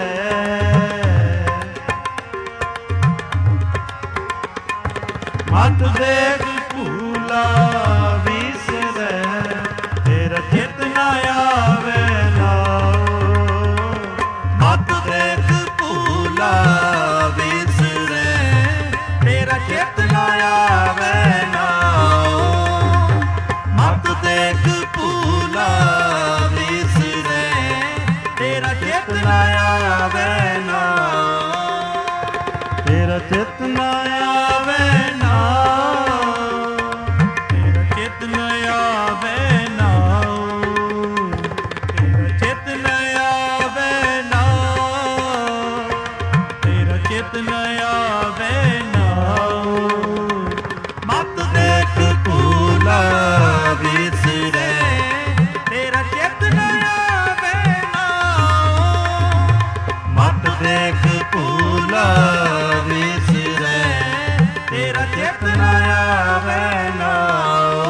ਮਤ ਦੇਖ ਭੂਲਾ ਵਿਸਰੈ ਤੇਰਾ ਚਿਤ ਨ ਆਵੈ ਨਾਉ। ਮਤ ਦੇਖ ਭੂਲਾ ਵਿਸਰੈ ਤੇਰਾ ਚਿਤ ਨ ਆਵੈ ਨਾਉ। ਮਤ ਦੇਖ ਭੂਲਾ ਵਿਸਰੈ ਤੇਰਾ ਚਿਤ ਨ ਆਵੈ ਨਾਉ। ਤੇਰਾ ਚਿਤ ਨ ਆਵੈ ਨਾਉ। ਤੇਰਾ ਚਿਤ ਨ ਆਵੈ ਨਾਉ। ਤੇਰਾ ਚਿਤ ਨ ਆਵੈ ਨਾਉ। ਤੇਰਾ ਚਿਤ ਨ ਆਵੈ ਨਾਉ। ਮਤ ਦੇਖ ਭੂਲਾ ਵਿਸਰੈ ਤੇਰਾ ਚਿਤ ਨ ਆਵੈ ਨਾਉ। ਮਤ ਦੇਖ ਭੂਲਾ ਵਿਸਰੈ ਤੇਰਾ ਚਿਤ ਨ ਆਵੈ ਨਾਉ।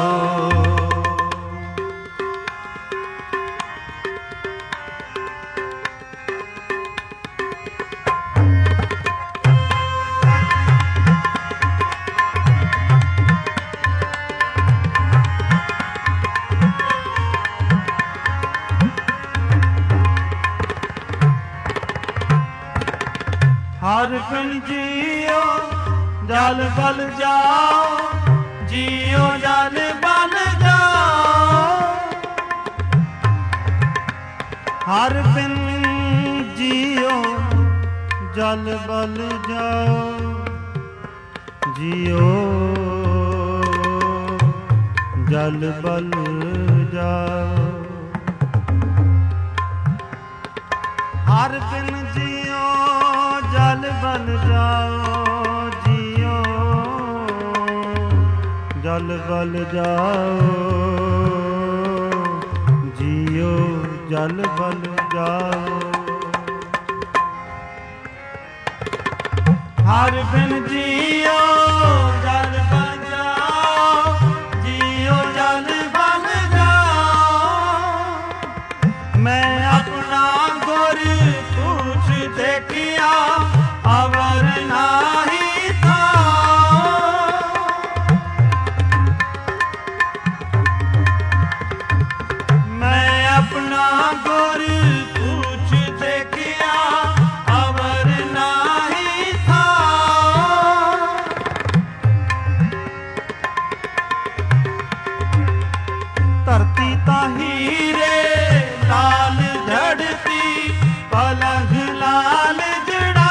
ਹਰ ਬਿਨ ਜੀਓ ਜਲ ਬਲ ਜਾਓ। ਜੀਓ ਜਲ ਬਲ ਜਾਓ। ਹਰ ਬਿਨ ਜੀਓ ਜਲ ਬਲ ਜਾਓ। ਜੀਓ ਜਲ ਬਲ ਜਾਓ। ਹਰ ਬਿਨ ਜੀਓ ਜਲ ਬਲ ਜਾਓ। ਜੀਓ ਜਲ ਬਲ ਜਾਓ। ਜੀਓ ਜਲ ਬਲ ਜਾਓ। ਹਰ ਬਿਨ ਜੀਓ ਜਲ ਬਲ ਜਾਓ, ਜੀਓ ਜਲ ਬਲ ਜਾਓ। ਮੈਂ ਆਪਣਾ ਗੁਰ ਪੁੱਛ ਦੇਖਿਆ, ਅਵਰ ਨਾਹੀ ਥਾ। ਮੈਂ ਆਪਣਾ ਗੁਰ ਪੁੱਛ ਦੇਖਿਆ, ਅਵਰ ਨਾਹੀ ਥਾ। ਧਰਤੀ ਤਾਂ ਹੀਰੇ ਲਾਲ ਝੜਤੀ, ਪਲੰਘ ਲਾਲ ਜੜਾ।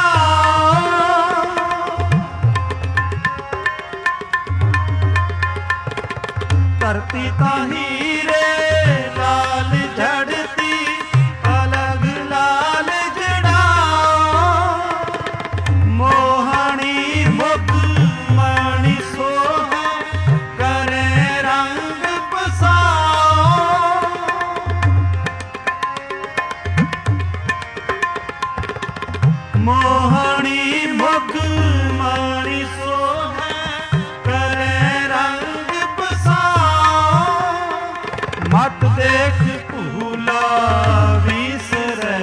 ਧਰਤੀ ਤਾਂ ਹੀਰੇ ਲਾਲ ਝੜਤੀ, ਪਲੰਘ ਲਾਲ ਜੜਾ। ਮੋਹਣੀ ਮੁਖ ਮਣੀ ਸੋਹੈ, ਕਰੇ ਰੰਗ ਪਸਾਓ। ਮੋਹਣੀ ਮੁਖ ਮਣੀ ਸੋਹੈ, ਕਰੇ ਰੰਗ ਪਸਾਓ। ਮਤ ਦੇਖ ਭੂਲਾ ਵਿਸਰੈ,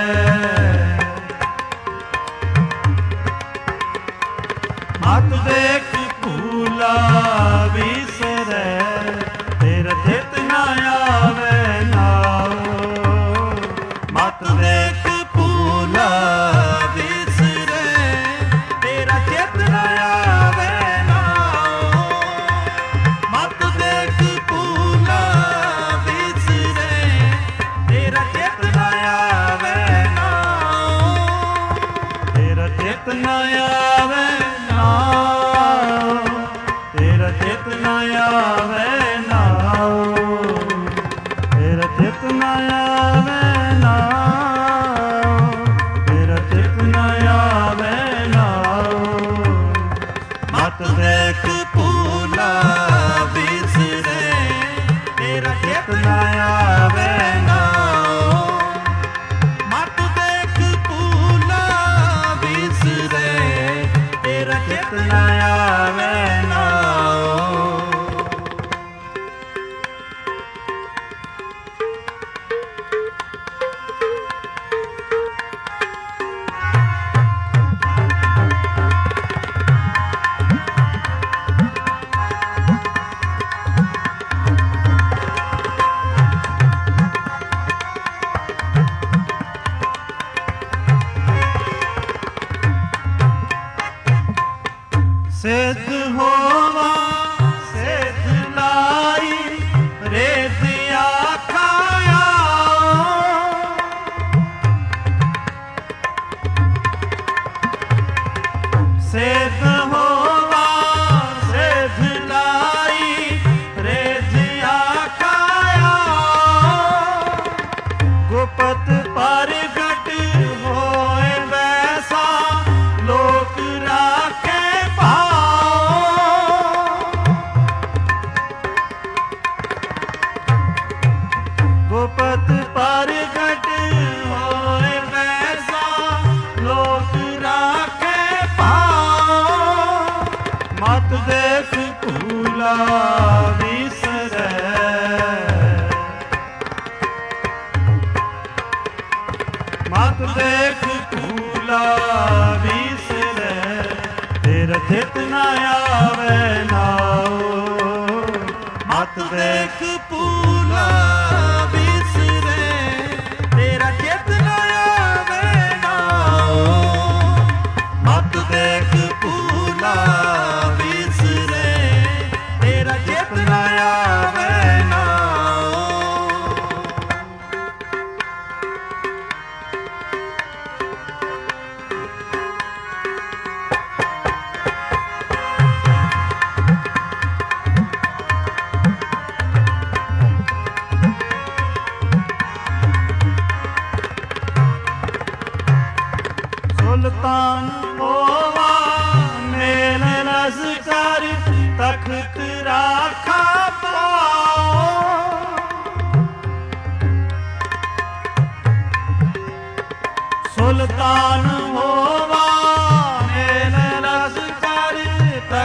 ਮਤ ਦੇਖ ਭੂਲਾ ਵਿਸਰੈ। ਤੇਰਾ ਚਿਤ ਨਾ ਆਵੇ ਨਾਉ, ਮਤ ਦੇਖ ਭੂਲਾ ਵਿਸਰੈ। ਤੇਰਾ ਚਿਤ ਨਾ ਆਵੇ ਨਾਉ, ਮਤ ਦੇਖ ਭੂਲਾ ਵਿਸਰੈ। ਤੇਰਾ ਚਿਤ ਨਾ ਆਵੇ ਨਾਉ, ਤੇਰਾ ਚਿਤ ਨਾ ਆਵੇ ਨਾਉ, ਤੇਰਾ ਚਿਤ ਨਾ ਆਵੇ ਨਾਉ, ਤੇਰਾ ਚਿਤ ਨਾ ਆਵੇ ਨਾਉ, ਤੇਰਾ ਚਿਤ ਨਾ ਆਵੇ ਨਾਉ। ਮਤ ਦੇਖ ਭੂਲਾ ਵਿਸਰੈ, ਤੇਰਾ ਚਿਤ ਨਾ ਆਵੇ ਨਾਉ, ਮਤ ਦੇਖ ਭੂਲਾ ਵਿਸਰੈ। ਤੇਰਾ ਚਿਤ ਨਾ ਆਵੇ ਨਾਉ। ਸਿੱਧ ਹੋਵਾ ਸਿੱਧ ਲਾਈ, ਰੇਤ ਆਖਾਇਆ। ਸਿੱਧ ਹੋਵਾ ਸਿੱਧ ਲਾਈ, ਰੇਤ ਆਖਾਇਆ। ਗੁਪਤ ਪ੍ਰਗਟ ਹੋਏ ਵੈਸਾ, ਲੋਕ ਰਾਖੇ ਗੁਪਤ ਪ੍ਰਗਟ ਹੋਏ ਵੈਸਾ, ਲੋਕ ਰਾਖੇ ਭਾਉ। ਮਤ ਦੇਖ ਭੂਲਾ ਵਿਸਰੈ, ਮਤ ਦੇਖ ਭੂਲਾ ਵਿਸਰੈ। ਤੇਰਾ ਚਿਤ ਨਾ ਆਵੇ ਨਾਉ, ਮਤ ਦੇਖ ਭੂਲਾ ਵਿਸਰੈ। ਤੇਰਾ ਚਿਤ ਨਾ ਆਵੇ ਨਾਉ, ਮਤ ਦੇਖ ਭੂਲਾ ਵਿਸਰੈ। ਤੇਰਾ ਚਿਤ ਨਾ ਆਵੇ ਨਾਉ।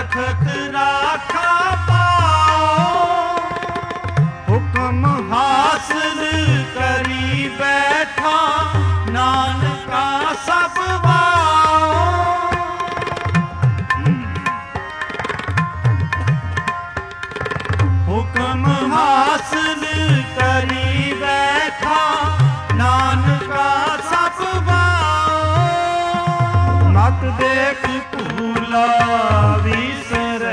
ਤਖਤ ਰਾਖਾ ਪਾਓ, ਹੁਕਮ ਹਾਸਲ ਕਰੀ ਬੈਠਾ ਨਾਨਕਾ ਸਭ ਵਾਓ। ਹੁਕਮ ਹਾਸਲ ਕਰੀ ਬੈਠਾ ਨਾਨਕਾ ਸਭ ਵਾਓ। ਮਤ ਦੇਖ ਭੂਲਾ ਵਿਸਰੈ,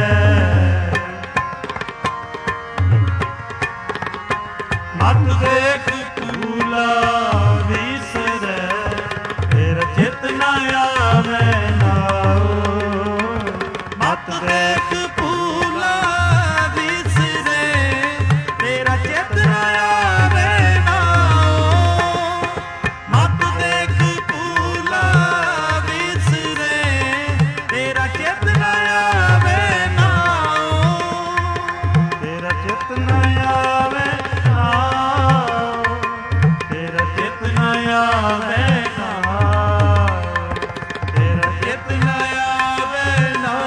ਮਤ ਦੇਖ ਭੂਲਾ ਵਿਸਰੈ, ਤੇਰਾ ਚਿਤ ਨ ਆਵੈ ਨਾਉ। ਮਤ ਦੇਖ ਭੂਲਾ ਵਿਸਰੈ, ਤੇਰਾ ਚਿਤ ਨ ਆਵੈ ਨਾਉ। ਮਤ ਦੇਖ ਭੂਲਾ ਵਿਸਰੈ, ਤੇਰਾ ਚਿਤ ਨ ਆਵੈ ਨਾਉ। ਤੇਰਾ ਚਿਤ ਨ ਆਵੈ ਨਾਉ, ਤੇਰਾ ਚਿਤ ਨ ਆਵੈ ਨਾਉ, ਤੇਰਾ ਚਿਤ ਨ ਆਵੈ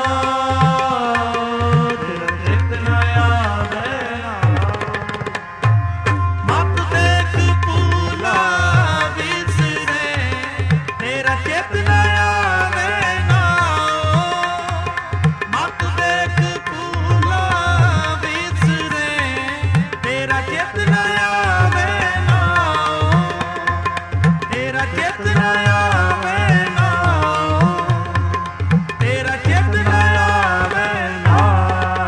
ਨਾਉ, ਤੇਰਾ ਚਿਤ ਨ ਆਵੈ ਨਾਉ। ਮਤ ਦੇਖ ਭੂਲਾ ਵਿਸਰੈ, ਤੇਰਾ ਚਿਤ ਨ ਆਵੈ ਨਾਉ। ਮਤ ਦੇਖ ਭੂਲਾ ਵਿਸਰੈ, ਤੇਰਾ ਚਿਤ ਨ ਆਵੈ ਨਾਉ। ਤੇਰਾ ਚਿਤ ਨ ਆਵੈ ਨਾਉ, ਤੇਰਾ ਚਿਤ ਨ ਆਵੈ ਨਾਉ।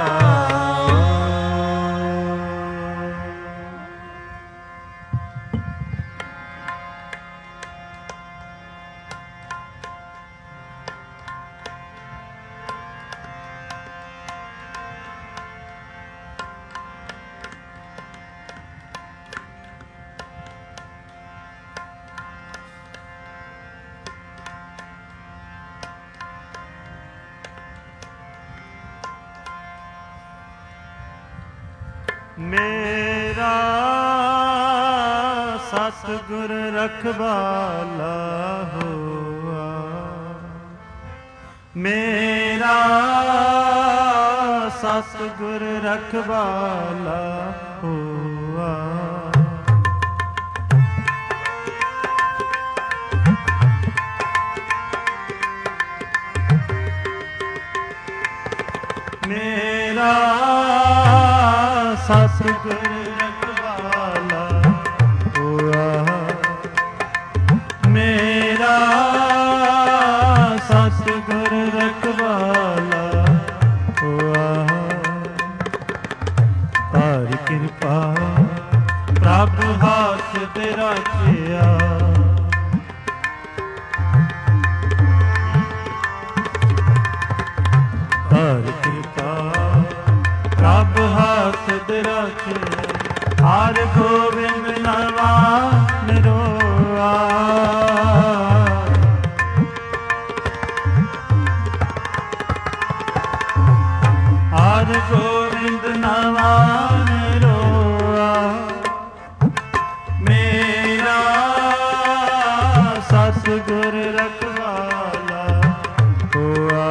ਮੇਰਾ ਸਤਿਗੁਰ ਰਖਵਾਲਾ ਹੋਆ, ਮੇਰਾ ਸਤਿਗੁਰ ਰਖਵਾਲਾ ਹੋਆ। ਮੇਰਾ ਸਤਿਗੁਰ ਰਖਵਾਲਾ ਹੋਆ, ਮੇਰਾ ਸਤਿਗੁਰ ਰਖਵਾਲਾ ਹੋਆ। ਹਰ ਕਿਰਪਾ ਪ੍ਰਭ ਹੱਥ ਤੇ ਰਾਖਿਆ, ਹਰ ਕਿਰਪਾ ਪ੍ਰਭ ਹੱਥ ਤੇ ਰਾਖਿਆ। ਹਰ ਗੋਬਿੰਦ ਨਵਾ ਨਿਰੋਆ, ਹਰ ਗੋਬਿੰਦ ਨਵਾ ਨਿਰੋਆ। ਮੇਰਾ ਸਤਿਗੁਰ ਰਖਵਾਲਾ ਹੋਆ,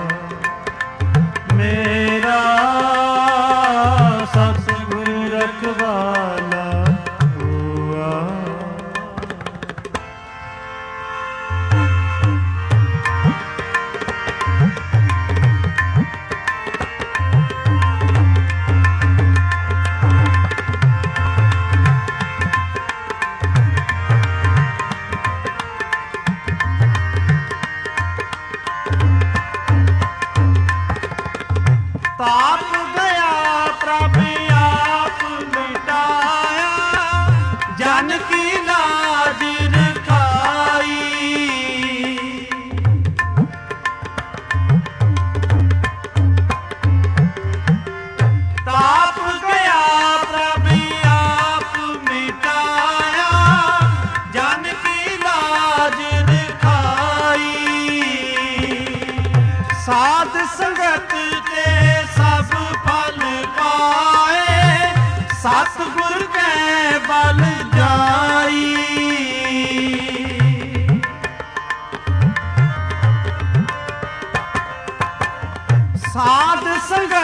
ਮੇਰਾ ਸਤਿਗੁਰ ਰਖਵਾਲਾ ਹੋਆ। ਤਾਪ ਗਿਆ ਪ੍ਰਭ ਆਪ ਮਿਟਾਇਆ, ਜਨ ਕੀ ਲਾਜ ਰਖਾਈ। ਤਾਪ ਗਿਆ ਪ੍ਰਭ ਆਪ ਮਿਟਾਇਆ, ਜਨ ਕੀ ਲਾਜ ਰਖਾਈ। ਸਾਧ ਸੰਗਤ ਤੇ ਸਭ ਫਲ ਪਾਏ, ਸਤਿਗੁਰ ਕੈ ਬਲ ਜਾਈ।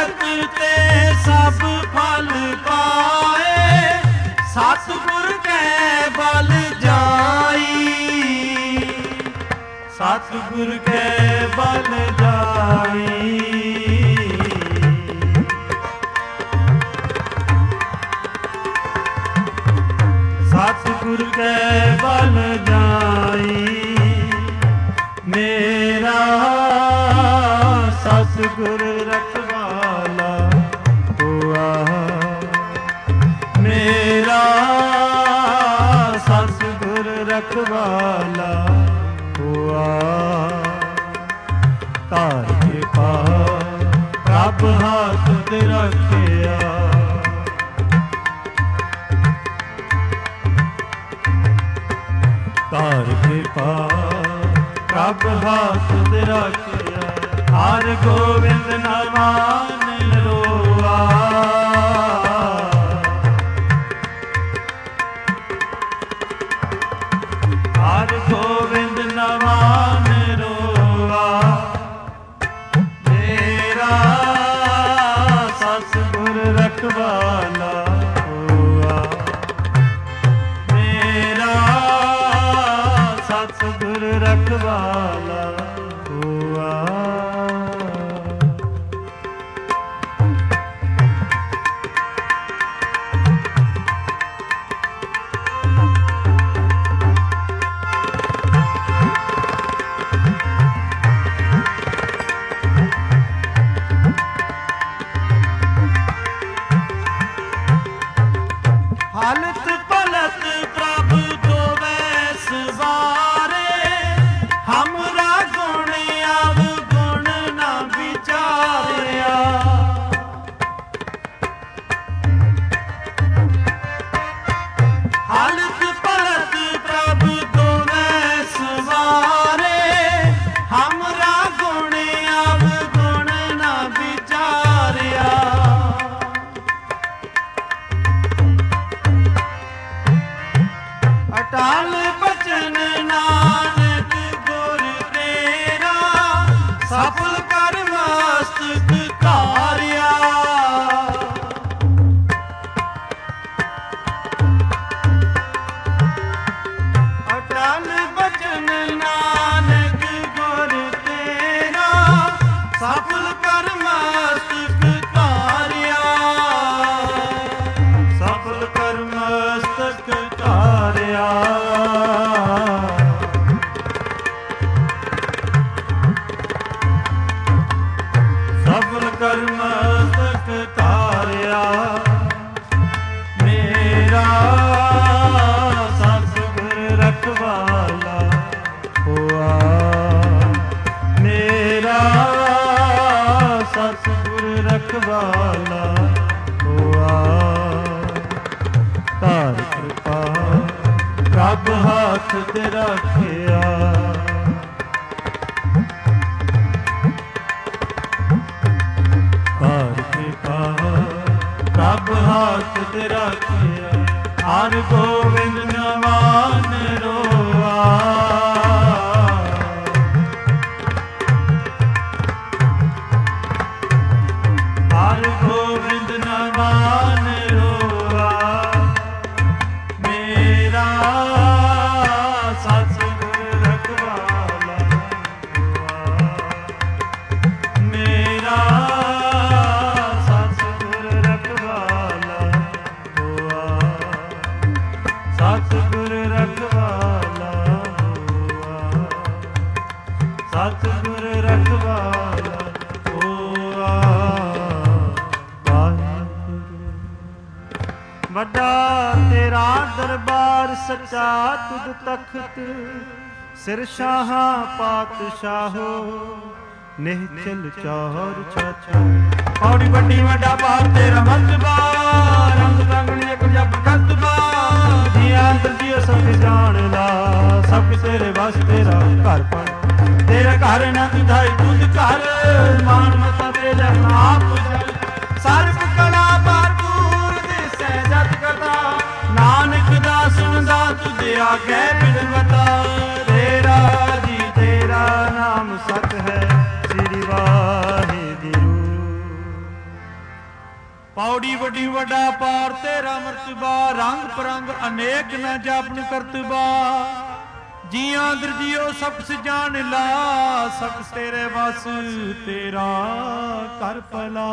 ਭਗਤ ਤੇ ਸਭ ਫਲ ਪਾਏ, ਸਤਿਗੁਰ ਕੈ ਬਲ ਜਾਈ, ਸਤਿਗੁਰ ਕੈ ਬਲ ਜਾਈ। ਸਤਿਗੁਰ ਕੈ ਬਲ ਜਾਈ, ਮੇਰਾ ਸਤਿਗੁਰ ਰਖਵਾਲਾ ਹੋਆ, ਮੇਰਾ ਸਤਿਗੁਰ ਰਖਵਾਲਾ ਹੋਆ। ਧਾਰ ਕਿਰਪਾ ਪ੍ਰਭ ਹੱਥ ਤੇ ਰੱਖਿਆ, ਧਾਰ ਕਿਰਪਾ ਪ੍ਰਭ ਹੱਥ ਤੇ ਰੱਖਿਆ। ਹਰਿ ਗੋਬਿੰਦ ਨਾਮ ਨਿਰੋਆ, ਹਰਿ ਗੋਬਿੰਦ ਨਾਮ ਨਿਰੋਆ। ਮੇਰਾ ਸਤਿਗੁਰ ਰਖਵਾਲਾ ਹੋਆ, ਮੇਰਾ ਸਤਿਗੁਰ ਰਖਵਾਲਾ ਹੋਆ। ਹਾਲਤ ਪਲਤ ਪ੍ਰਭ ਦੋਵੇਂ ਸਵਾਰੇ, ਹਮਰਾ ਗੁਣ ਅਵਗੁਣ ਨਾ ਵਿਚਾਰਿਆ। ਹਾਲਤ ਪਲਤ ਪ੍ਰਭ ਦੋਵੇਂ ਸਵਾਰੇ, ਹਮਰਾ ਗੁਣ ਅਵਗੁਣ ਨਾ ਵਿਚਾਰਿਆ। ਅਟਲ ਬਚਨ ਨਾਨਕ ਗੁਰ ਤੇਰਾ, ਸਫਲ ਕਰ ਮਸਤਕ ਧਾਰਿਆ। ਅਟਲ ਬਚਨ ਨਾਨਕ ਗੁਰ ਤੇਰਾ, ਸਫਲ ਕਰ ਮਸਤਕ ਧਾਰਿਆ, ਸਫਲ ਕਰ ਮਸਤਕ ਧਾਰਿਆ। ਸਫਲ ਕਰ ਮਸਤਕ ਧਾਰਿਆ। ਮੇਰਾ ਸਤਿਗੁਰ ਰਖਵਾਲਾ ਹੋਆ, ਮੇਰਾ ਸਤਿਗੁਰ ਰਖਵਾਲਾ ਹੋਆ। ਧਾਰ ਕਿਰਪਾ ਪ੍ਰਭ ਹੱਥ ਤੇ ਰੱਖਿਆ, ਧਾਰ ਕਿਰਪਾ ਪ੍ਰਭ ਹੱਥ ਤੇ ਰੱਖਿਆ। ਹਰਿ ਗੋਬਿੰਦ ਨਾਮ ਨਿਰੋਆ, ਹਰਿ ਗੋਬਿੰਦ ਨਾਮ ਨਿਰੋਆ। ਮੇਰਾ ਸਤਿਗੁਰ ਰਖਵਾਲਾ ਹੋਆ, ਮੇਰਾ ਸਤਿਗੁਰ ਰਖਵਾਲਾ ਹੋਆ, ਸਤਿਗੁਰ ਰਖਵਾਲਾ ਹੋਆ, ਸਤਿਗੁਰ ਰਖਵਾਲਾ ਹੋਆ। ਵਾਹਿਗੁਰੂ ਵੱਡਾ ਤੇਰਾ ਦਰਬਾਰ ਸੱਚਾ ਤੁਧ ਤਖਤ, ਸਿਰ ਸ਼ਾਹਾਂ ਪਾਤਸ਼ਾਹੋ ਨਿਹਚਲ ਚਾਰ ਚਾਚਾ। ਪੌੜੀ ਵੱਡੀ ਵੱਡਾ ਪਾਰ ਤੇਰਾ ਮਰਤਬਾ, ਰੰਗ ਰੰਗਣੀ ਇੱਕ ਜਬ ਖਤਬਾ। ਜੀ ਅੰਦਰ ਜੀ ਸਭ ਜਾਣ ਲਾ, ਸਭ ਤੇਰੇ ਵਸ ਤੇਰਾ ਘਰ ਪਰ, ਤੇਰਾ ਘਰ ਨਾ ਤੁਧਾਈ ਤੁਧ ਘਰ। ਮਾਨ ਮਤਾ ਤੇ ਜਨ ਆਪ ਜਲ, ਸਰਬ ਕਲਾ ਭਰਪੂਰ ਦਿਸੈ ਜਤ ਕਰਤਾ। ਨਾਨਕ ਦਾ ਸੁਣਦਾ ਤੁਧ ਆਗੇ ਬਿਨਵਤਾ। ਤੇਰਾ ਜੀ ਤੇਰਾ ਨਾਮ ਸਤ ਹੈ, ਸ੍ਰੀ ਵਾਹਿਗੁਰੂ। ਵੱਡਾ ਪਾਰ ਤੇਰਾ ਮਰਤਬਾ, ਰੰਗ ਪਰੰਗ ਅਨੇਕ ਨਾ ਜਾਪਨ ਕਰਤਬਾ। ਜੀਆਂ ਦਰਜੀਓ ਸਭ ਜਾਣ ਲਾ, ਸਭ ਤੇਰੇ ਵਸ ਤੇਰਾ ਕਰ ਭਲਾ।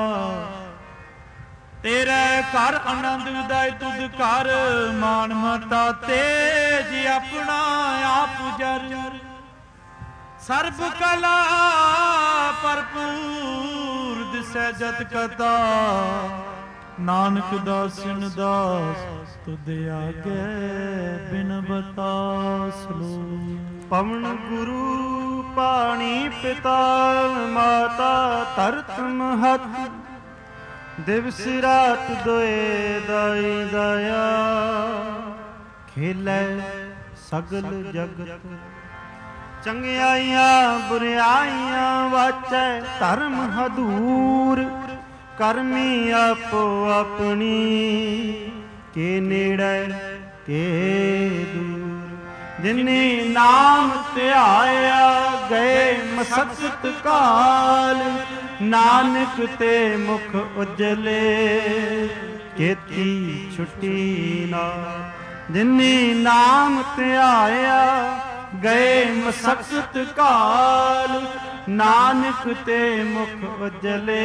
ਤੇਰੇ ਘਰ ਆਨੰਦ ਉਦਾਇ ਤੁਧ ਘਰ, ਮਾਨ ਮਤਾ ਤੇਜ ਆਪਣਾ ਆਪ ਜਰ। ਸਰਬ ਕਲਾ ਭਰਪੂਰ ਦਿਸੈ ਜਤ ਕਤਾ, ਨਾਨਕ ਦਾਸਿਨ ਦਾਸ ਤੁਧ ਆਗੇ ਬਿਨ ਬਤਾਸ ਲੋ। ਪਵਨ ਗੁਰੂ ਪਾਣੀ ਪਿਤਾ, ਮਾਤਾ ਧਰਤ ਮਹਤ, ਦਿਵਸ ਰਾਤ ਦੋਏ ਦਾਈ ਦਾਇਆ। ਖੇਲੇ ਸਗਲ ਜਗਤ, ਚੰਗਿਆਈਆਂ ਬੁਰਿਆਈਆਂ ਵਾਚੈ ਧਰਮ ਹਦੂਰ। ਕਰਮੀ ਆਪੋ ਆਪਣੀ, ਕੇ ਨੇੜੇ ਕੇ ਦੂਰ। ਜਿਨੇ ਨਾਮ ਧਿਆਇਆ ਗਏ ਮਸਕਤ ਕਾਲ, ਨਾਨਕ ਤੇ ਮੁਖ ਉਜਲੇ ਕੀਤੀ ਛੁੱਟੀ ਨਾਲ। ਜਿਨੇ ਨਾਮ ਧਿਆਇਆ ਗਏ ਮਸਕਤ ਕਾਲ, ਨਾਨਕ ਤੇ ਮੁਖ ਉਜਲੇ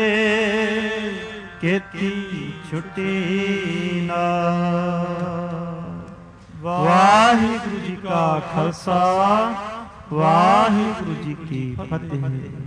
ਕੀਤੀ ਛੁੱਟੀ ਨਾਲ। ਵਾਹਿਗੁਰੂ ਜੀ ਕਾ ਖਾਲਸਾ, ਵਾਹਿਗੁਰੂ ਜੀ ਕੀ ਫਤਿਹ।